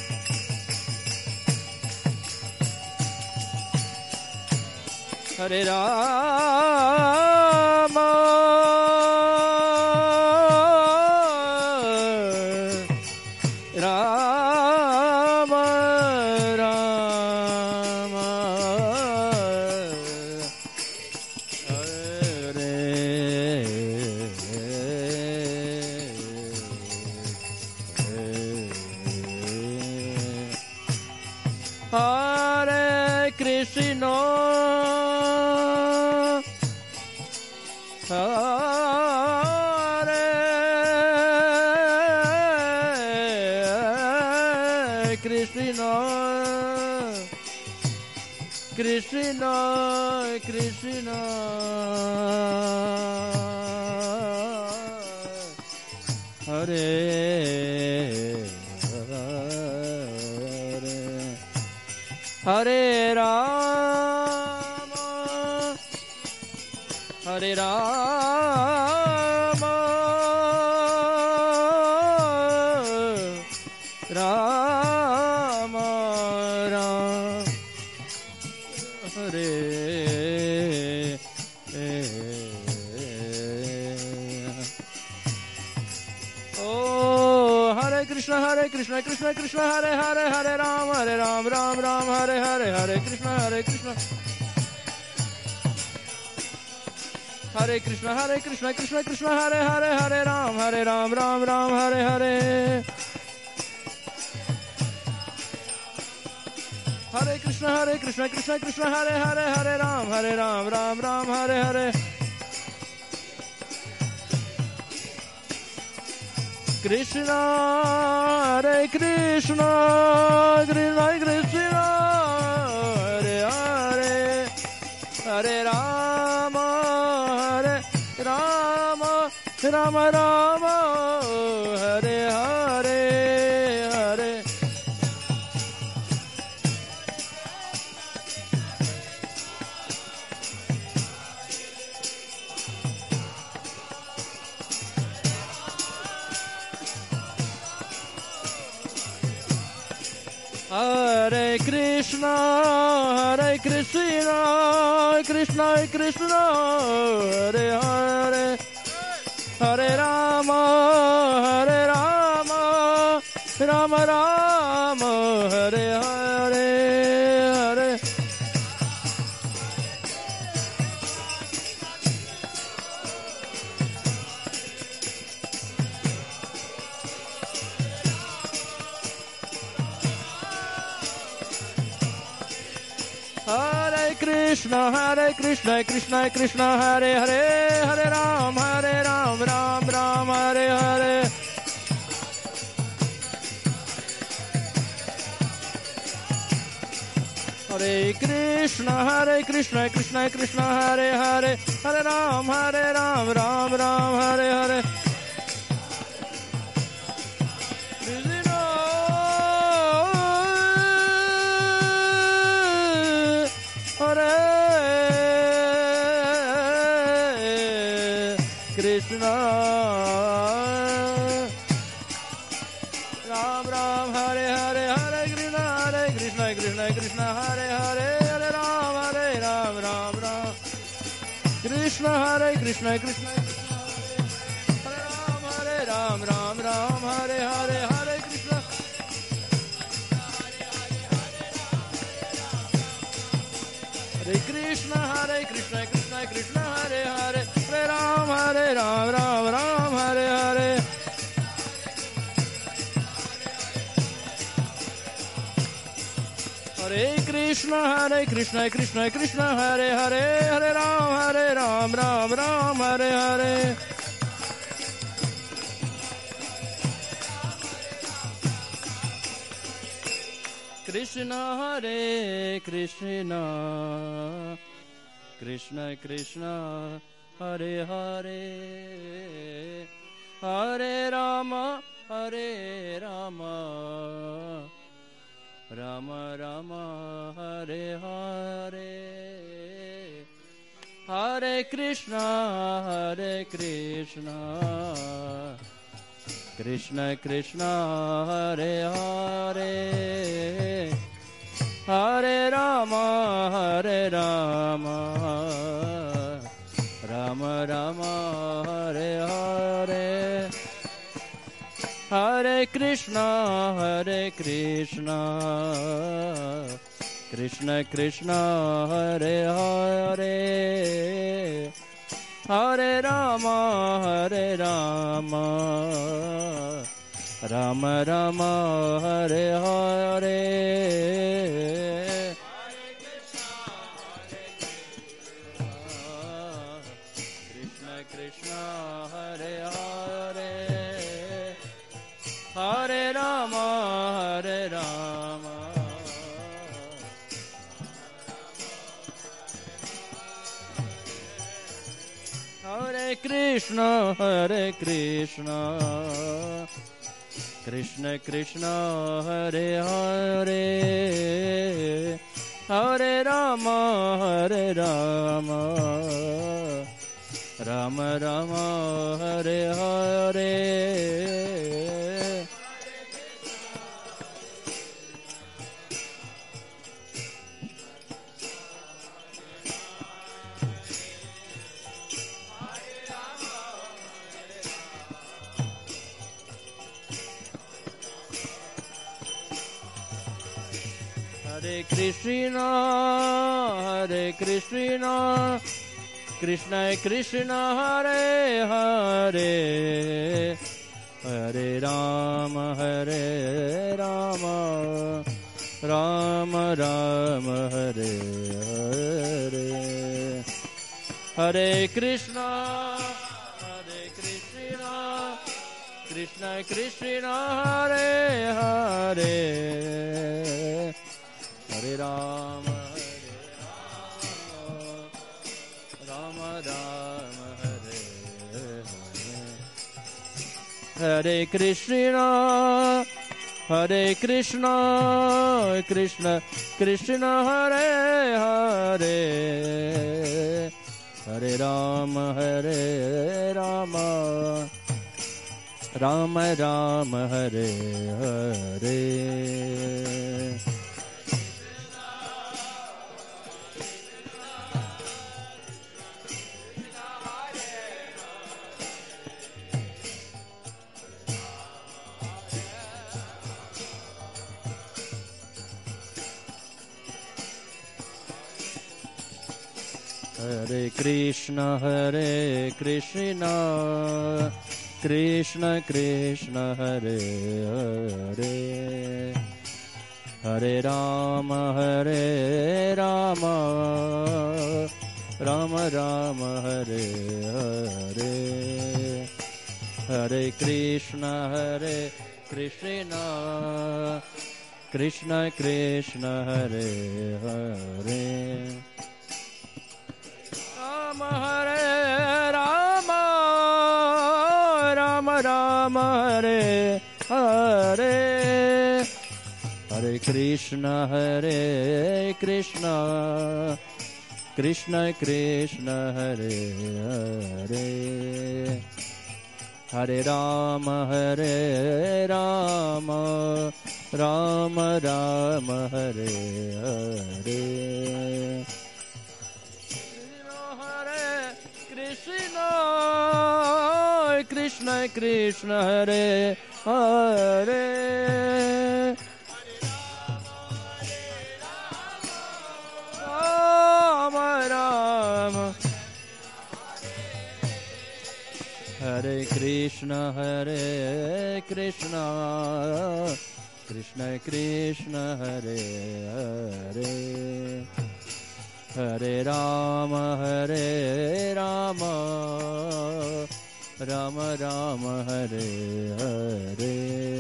Hare Rama, Rama Rama, Hare Hare Krishna, Hare Krishna, Krishna Krishna, Hare Hare Rama, Hare Rama, Rama Rama, Hare Oh, Hare Krishna, Hare Krishna, Krishna Krishna, Hare Hare, Hare Ram, Hare Ram, Ram Ram, Hare Hare, Hare Krishna, Hare Krishna, Hare Krishna, Hare Krishna, Krishna Krishna, Hare Hare, Hare Ram, Hare Ram, Ram Ram, Hare Hare. Hare Krishna, Hare Krishna, Krishna Krishna, Hare Hare, Hare Ram, Hare Ram, Ram Ram, Hare Hare. Krishna, Hare Krishna, Krishna Krishna, Hare Hare, Hare Rama, Ram Ram Hare Hare Hare Hare Krishna, Hare Krishna, Krishna Krishna, Hare Hare, Hare Rama, Hare Rama, Rama Rama, Hare Hare, Hare Hare Krishna, Hare Krishna, Krishna Krishna, Hare Hare, Hare Ram, Hare Ram, Ram Ram, Hare Hare. Hare Krishna, Hare Krishna, Krishna Krishna, Hare Hare, Hare Ram, Hare Ram, Ram Ram, Hare Hare. Krishna, Ram Ram, Hare Hare, Hare Krishna, Hare Krishna, Krishna Krishna, Hare Hare, Hare Ram, Hare Ram, Ram Ram, Krishna, Hare Krishna, Krishna Krishna, Hare Ram, Hare Ram, Ram Ram, Hare Hare, Hare Krishna, Hare Krishna, Hare Krishna, Krishna Krishna, Hare Hare, Hare Ram, Hare Ram, Ram Ram, Hare Hare. Hare Krishna, Hare Krishna, Krishna Krishna, Hare Hare, Hare Ram, Hare Ram, Ram Ram, Hare Hare. Krishna, Hare Krishna, Krishna Krishna, Hare Hare, Hare Rama, Hare Rama, Rama Rama, Hare Hare, Hare Krishna, Hare Krishna, Krishna Krishna, Hare Hare, Hare Rama, Hare Rama, Rama Rama, Hare Hare, Hare Krishna, Hare Krishna, Krishna Krishna, Hare Hare, Hare Rama, Hare Rama, Rama Rama, Hare Hare. Krishna Krishna, Hare Hare, Hare Rama, Hare Rama, Hare Krishna, Hare Krishna, Krishna Krishna, Hare Hare, Hare Rama, Hare Rama, Rama Rama, Hare Hare. Hare Krishna, Hare Krishna, Krishna Krishna, Hare Hare, Hare Rama, Hare Rama, Rama Rama, Hare Hare. Hare Krishna, Hare Krishna, Krishna Krishna, Hare Hare, Hare Rama, Hare Rama, Rama Rama, Hare Hare. Hare Krishna, Hare Krishna, Krishna Krishna, Hare Hare, Hare Rama, Hare Rama, Rama Rama, Hare Hare. Hare Krishna, Hare Krishna, Krishna Krishna, Hare Hare, Hare Rama, Hare Rama, Rama Rama, Hare Hare, Hare Krishna, Hare Krishna, Krishna Krishna, Hare Hare, Rama Hare Rama, Rama Rama, Hare Hare, Hare Krishna, Hare Krishna, Krishna Krishna, Hare Hare, Hare Rama, Hare Rama, Rama Rama, Hare Hare, Krishna Krishna, Hare Hare, Rama Rama, Hare Krishna, Hare Krishna, Krishna Krishna, Hare Hare, Hare Rama, Hare Rama, Rama Rama, Hare Hare,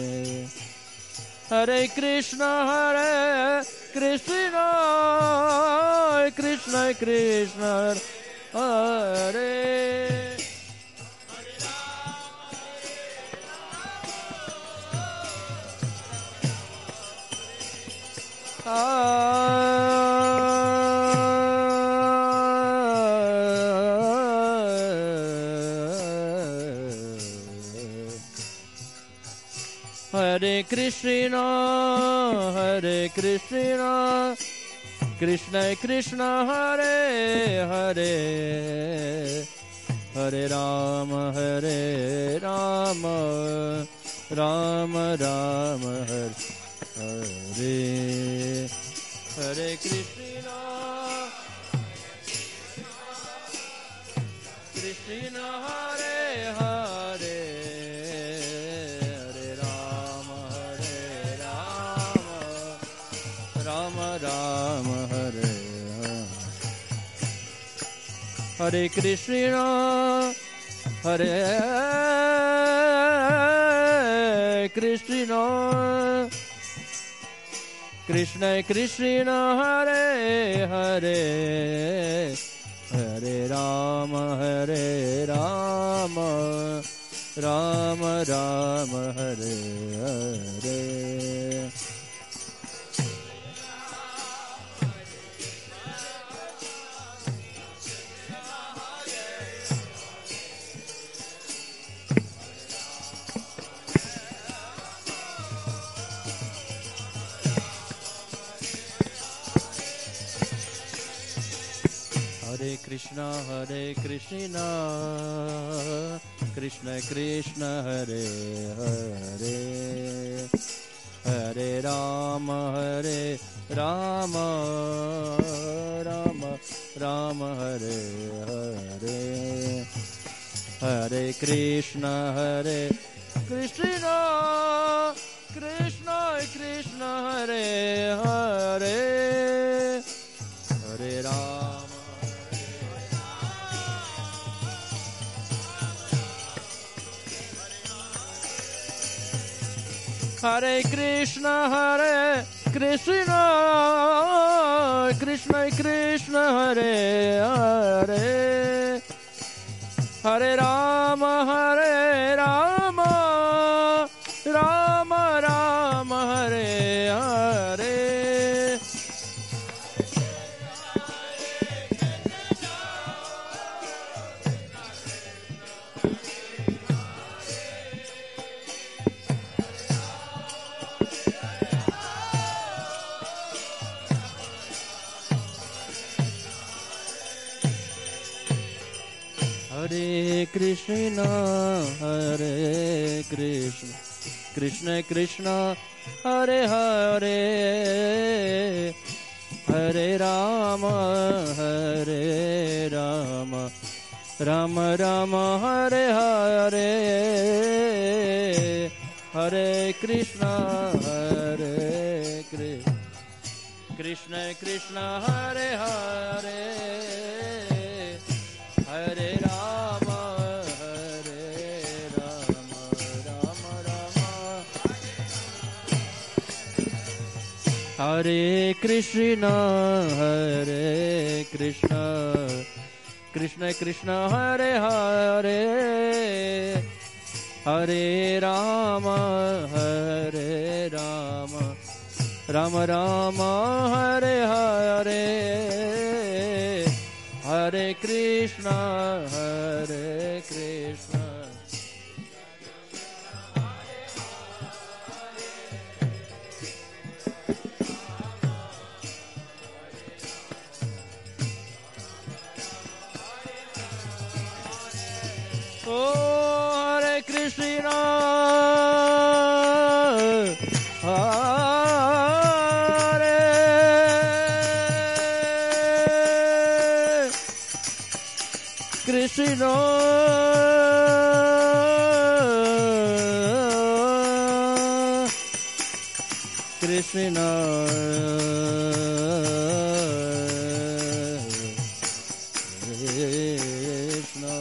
Hare Krishna, Hare Krishna, Krishna Krishna, Hare Hare Krishna, Hare Krishna, Krishna Krishna, Hare Hare, Hare Rama, Hare Rama, Rama Rama, Hare Hare, Hare Krishna, Krishna Hare Hare, Hare Rama, Hare Rama, Rama Rama, Hare Hare, Hare Krishna, Hare Krishna, Krishna Krishna, Hare Hare, Hare Rama, Hare Rama, Rama Rama, Hare Hare, Hare Krishna, Hare Krishna, Krishna Krishna, Hare Hare, Hare Rama, Hare Rama, Rama Rama, Hare Hare, Hare Krishna, Hare Krishna, Krishna Krishna, Hare Hare, Hare Rama, Hare Krishna, Hare Krishna, Krishna Krishna, Hare Hare, Hare Rama, Hare Rama, Krishna Hare Krishna Krishna Krishna Hare Hare Hare Rama Hare Rama Rama Rama Hare Hare Hare Krishna Hare Krishna Krishna Krishna Hare Hare Hare Rama Hare Rama Rama Rama Hare Krishna Hare Krishna Krishna Krishna Hare Hare Hare Rama Hare Rama Rama Rama Hare Hare Hare Krishna Hare Krishna Oh Hare Krishna Krishna Krishna Krishna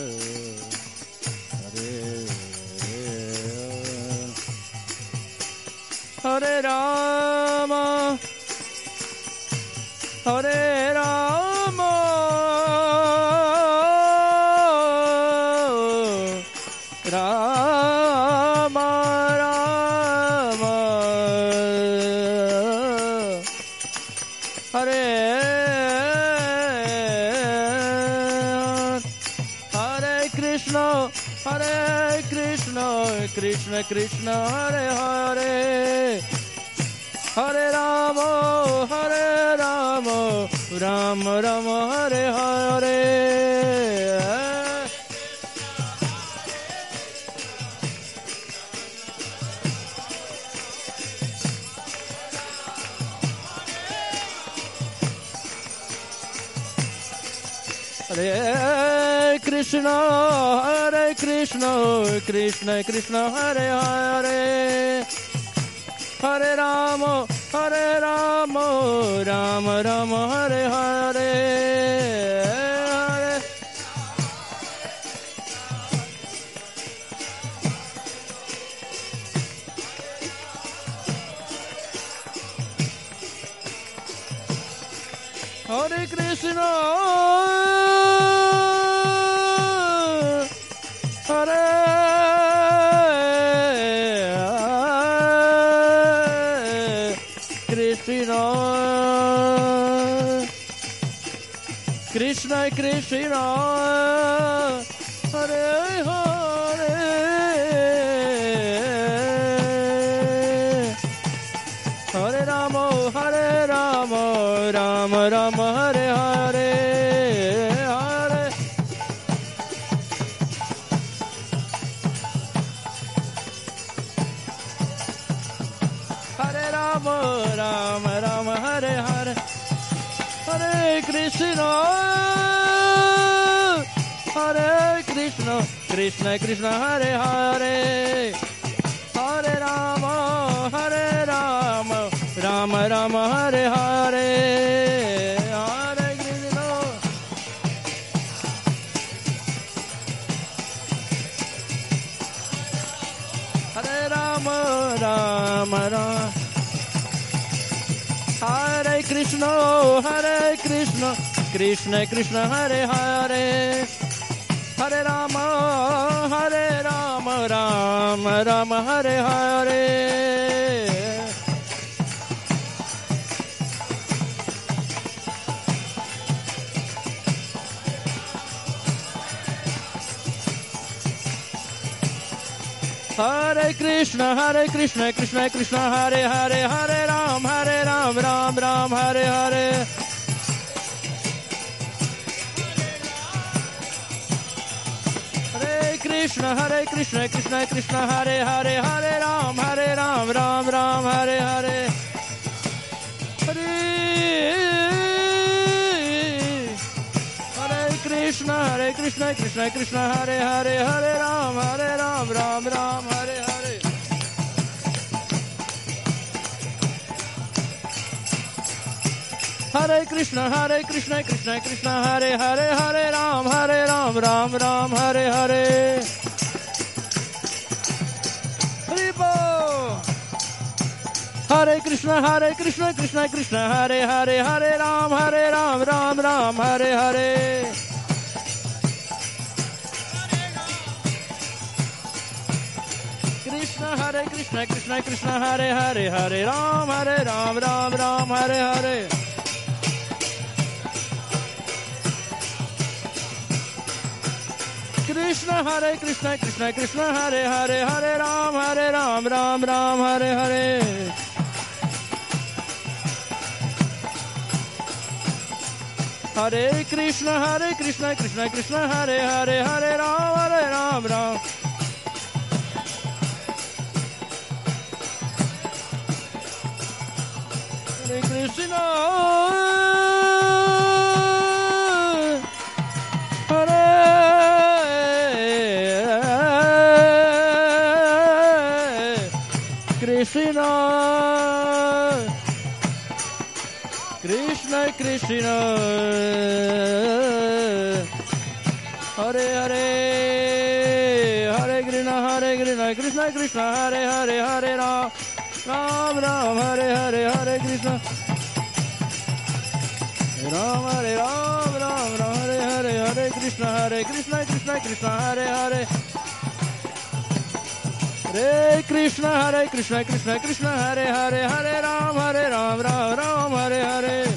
Hare Hare Rama Hare Rama Rama Rama Hare Hare Krishna Hare Krishna Krishna Krishna Hare Hare Hare Rama Hare Rama Rama Rama Hare Hare Hare Krishna Hare Krishna Krishna Krishna Hare Hare Hare Rama Hare Rama Rama Rama Hare Hare Hare Krishna Hare Krishna Krishna Krishna Hare Hare Hare Rama Hare Rama Rama Rama Hare Hare Hare Hare Rama Rama Rama Hare Hare Hare Krishna Hare Krishna Krishna Krishna Hare Hare Hare Rama Hare Rama Rama Rama Hare Hare Hare Krishna Hare Rama Rama Rama Hare Krishna Hare Krishna Krishna Krishna Hare Hare Hare Rama Hare Rama Rama Rama Hare Hare Hare Krishna Hare Krishna Krishna Krishna Hare Hare Hare Ram Hare Ram Ram Ram Hare Hare Hare Krishna, Hare Krishna, Krishna Krishna, Hare Hare, Hare Ram, Hare Ram, Ram Ram, Hare Hare. Hare Krishna, Hare Krishna, Krishna Krishna, Hare Hare, Hare Ram, Hare Ram, Ram Ram, Hare Hare. Hare Krishna, Hare Krishna, Krishna Krishna, Hare Hare, Hare Ram, Hare Ram, Ram Ram, Hare Hare. Haribo. Hare Krishna, Hare Krishna, Krishna Krishna, Hare Hare, Hare Ram, Hare Ram, Ram Ram, Hare Hare. Krishna, Hare Krishna, Krishna Krishna, Hare Hare, Hare Ram, Hare Ram, Ram Ram, Hare Hare. Krishna, Hare Krishna, Krishna Krishna, Hare Hare, Hare Ram, Hare Ram, Ram Ram, Hare Hare. Hare Krishna, Hare Krishna, Krishna Krishna, Hare Hare, Hare Ram, Hare Ram, Ram. Hare Krishna, Hare Krishna, Krishna Krishna, Hare Hare, Hare Krishna, Hare Krishna, Krishna Krishna, Hare Hare, Hare Ram, Ram Ram, Hare Hare, Hare Krishna, Ram Hare Ram, Ram Ram, Hare Hare, Hare Krishna, Hare Krishna, Krishna Krishna, Hare Hare. Hare Krishna, Hare Krishna, Krishna Krishna, Hare Hare, Hare Ram, Hare Ram, Ram Ram, Hare Hare.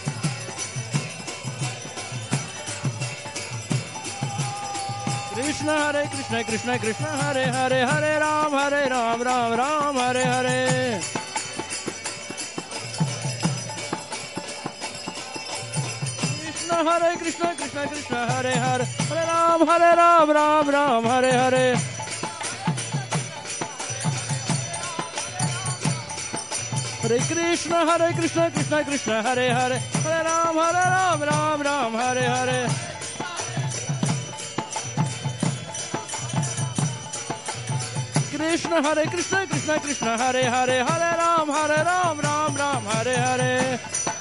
Krishna, Hare Krishna, Krishna Krishna, Hare Hare, Hare Ram, Hare Ram, Ram Ram, Hare Hare. Krishna, Hare Krishna, Krishna Krishna, Hare Hare, Hare Ram, Hare Ram, Ram Ram, Hare Hare. Hare Krishna, Hare Krishna, Krishna Krishna, Hare Hare, Hare Ram, Hare Ram, Ram Ram, Hare Hare. Krishna, Hare Krishna, Krishna Krishna, Hare Hare, Hare Ram, Hare Ram, Ram Ram, Hare Hare.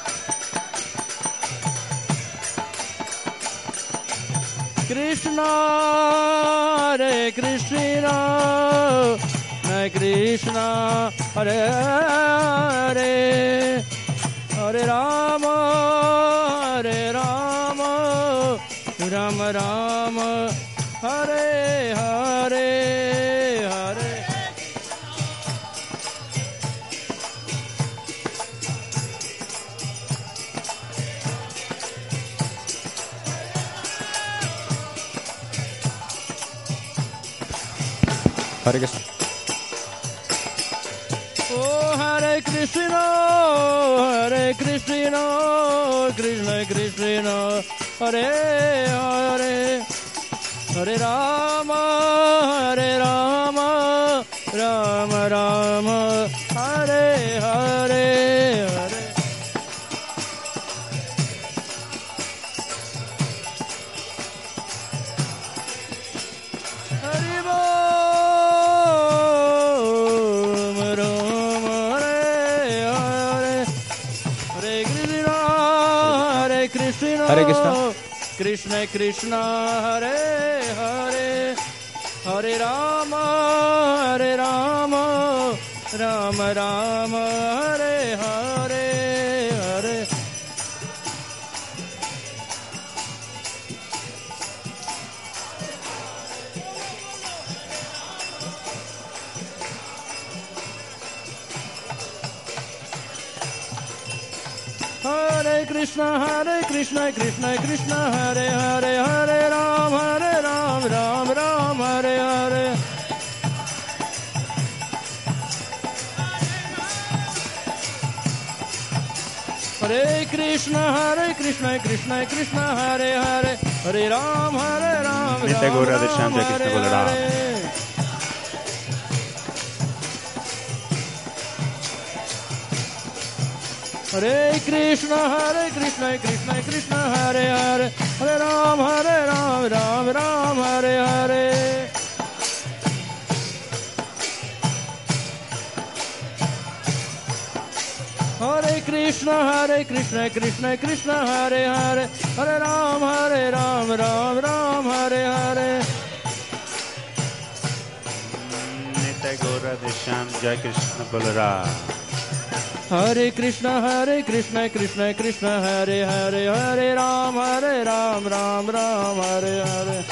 Krishna, Hare Krishna, Hare Krishna, Hare Hare, Hare Rama, Hare Rama, Rama Rama, Hare Hare, Hare. Hare Krishna. Oh, Hare Krishna, Hare Krishna, Krishna Krishna, Hare Hare, Hare Rama, Hare Rama, Rama Rama, Hare Hare, Hare. Haribo. Hare Krishna. Krishna Krishna, Hare Hare, Hare Rama, Hare Rama, Rama Rama, Hare Hare, Hare. Hare Krishna, Hare Krishna, Krishna Krishna, Hare Hare, Hare Ram, Hare Ram, Ram Ram, Hare Hare. Hare Krishna, Hare Krishna, Krishna Krishna, Hare Hare, Hare Ram, Hare Ram, Nitya Ram Gaur Radhe Ram, Shyam Jai Krishna Hare Bol Ram. Hare. Hare Krishna, Hare Krishna, Krishna Krishna, Hare Hare, Hare Ram, Hare Ram, Ram Ram, Hare Hare. Hare Krishna, Hare Krishna, Krishna Krishna, Hare Hare, Hare Ram, Hare Ram, Ram Ram, Hare Hare. Nitya Gaur Radhe Shyam Jai Krishna Bol Ram. Hare Krishna, Hare Krishna, Krishna Krishna, Hare Hare, Hare Ram, Hare Ram, Ram Ram, Hare Hare.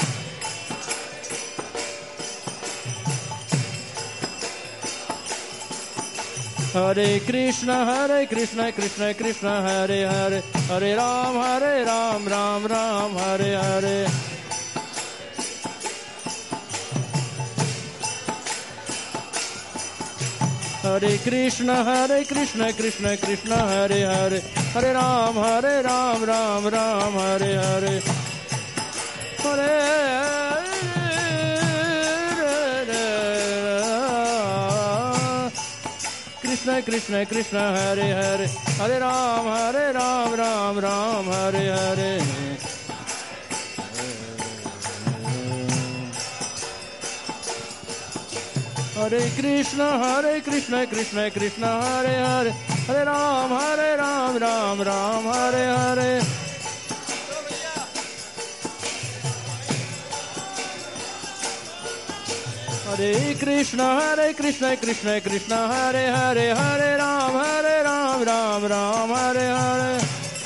Hare Krishna, Hare Krishna, Krishna Krishna, Hare Hare, Hare Ram, Hare Ram, Ram Ram, Hare Hare. Hare Krishna, Hare Krishna, Krishna Krishna, Hare Hare, Hare Ram, Hare Ram, Ram Ram, Hare Hare. Hare Krishna, Krishna Krishna, Hare Hare, Hare Ram, Hare Ram, Ram Ram, Hare Hare. Hare Krishna, Hare Krishna, Krishna Krishna, Hare Hare, Hare Ram, Hare Ram, Ram Ram, Hare Hare. Hare Krishna, Hare Krishna, Krishna Krishna, Hare Hare, Hare Ram, Hare Ram, Ram Ram, Hare Hare.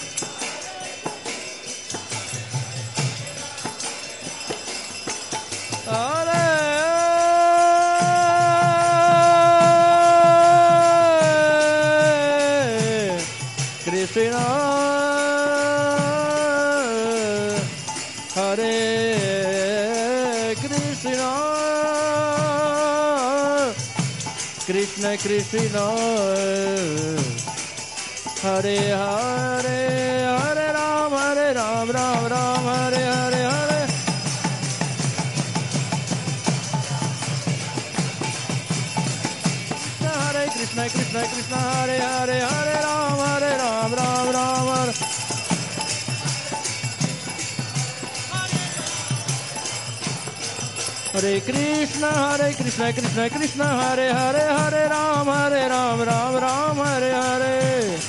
Krishna, Hare Krishna, Krishna Krishna, Hare Hare, Hare Ram, Hare Ram, Ram Ram, Hare Hare, Hare. Hare Krishna, Krishna Krishna, Hare Hare, Hare Ram, Hare Ram, Ram Ram, Hare. Hare Krishna, Hare Krishna, Krishna Krishna, Hare Hare, Hare Ram, Hare Ram, Ram Ram, Hare Hare.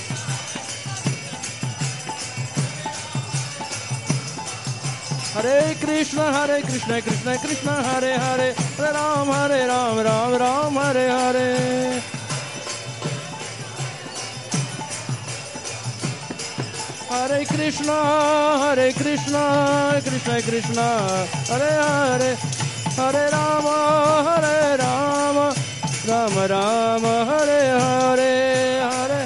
Hare Krishna, Hare Krishna, Krishna Krishna, Hare Hare, Hare Ram, Hare Ram, Ram Ram, Hare Hare. Hare Krishna, Hare Krishna, Krishna Krishna, Hare Hare, Hare Rama, Hare Rama, Rama Rama, Hare Hare, Hare.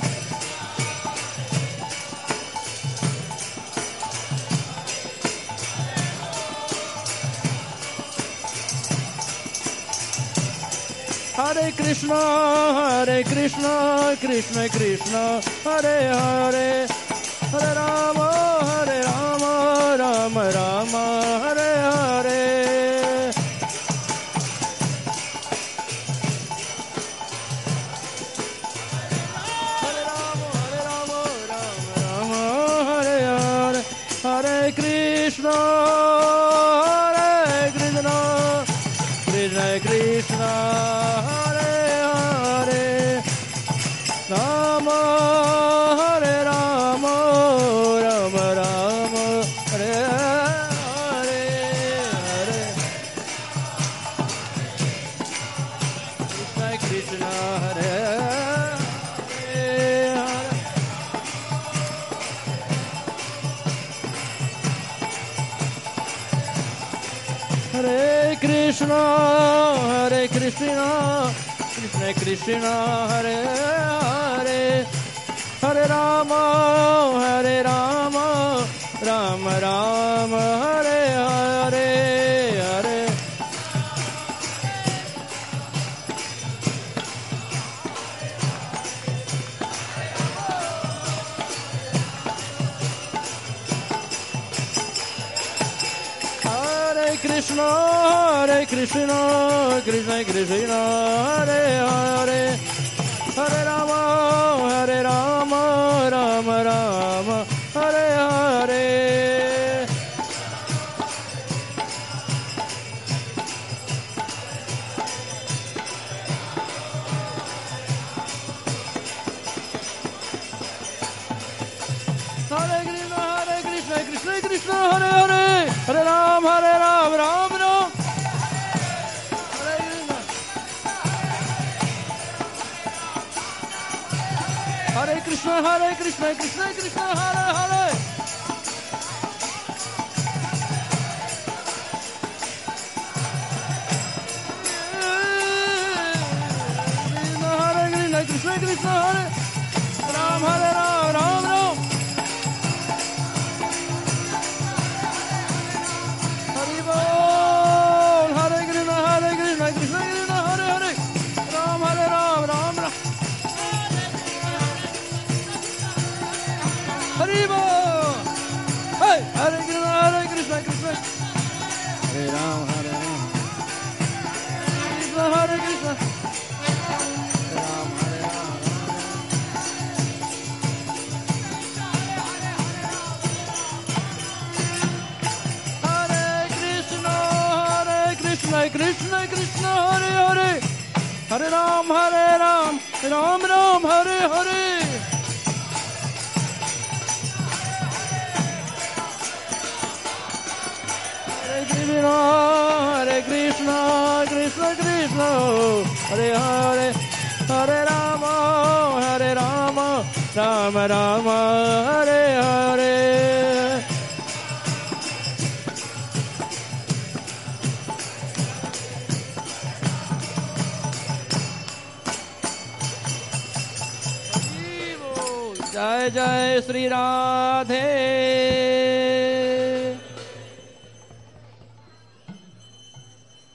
Hare Krishna, Hare Krishna, Krishna Krishna, Hare Hare, Hare Rama, Hare Rama, Rama Rama, Hare Hare. Hare Rama, Hare Rama, Rama Rama, Hare Hare. Hare Krishna, Hare Krishna, Krishna Krishna, Hare Hare, Rama Hare Rama, Rama Rama, Hare Hare, Hare Krishna Krishna, Hare Hare, Hare Krishna, Hare Krishna, Krishna Krishna, Hare Hare, Hare Rama, Hare Rama, Rama Rama, Hare Hare, Hare. Krishna, Hare Krishna, Krishna Krishna, Hare Hare, Hare Rama, Hare Rama, Rama Rama, Hare Hare. Hare Krishna, Hare Krishna, Krishna Krishna, Hare Hare, Hare Ram, Hare Ram, Ram Ram. Hare Krishna. Hare Krishna, Hare Krishna, Krishna Krishna, Hare Hare. Hare Krishna, Krishna Krishna, Hare Ram, Hare Ram, Ram Ram. Hare Bol, Hare Krishna, Hare Krishna, Krishna Krishna, Hare Hare, Ram, Hare Ram, Ram Ram. Hare Bol, hey, Hare Krishna, Hare Krishna, Krishna, Hare Ram, Hare Ram, Krishna, Hare Krishna, Ram, Hare Ram, Hare Krishna, Hare Krishna, Krishna Krishna, Hare Hare, Hare Ram, Hare Ram, Ram Ram, Hare Hare. Hare Krishna, Krishna Krishna, Hare Hare, Hare Rama, Hare Rama, Rama Rama, Hare Hare. जय जय श्री राधे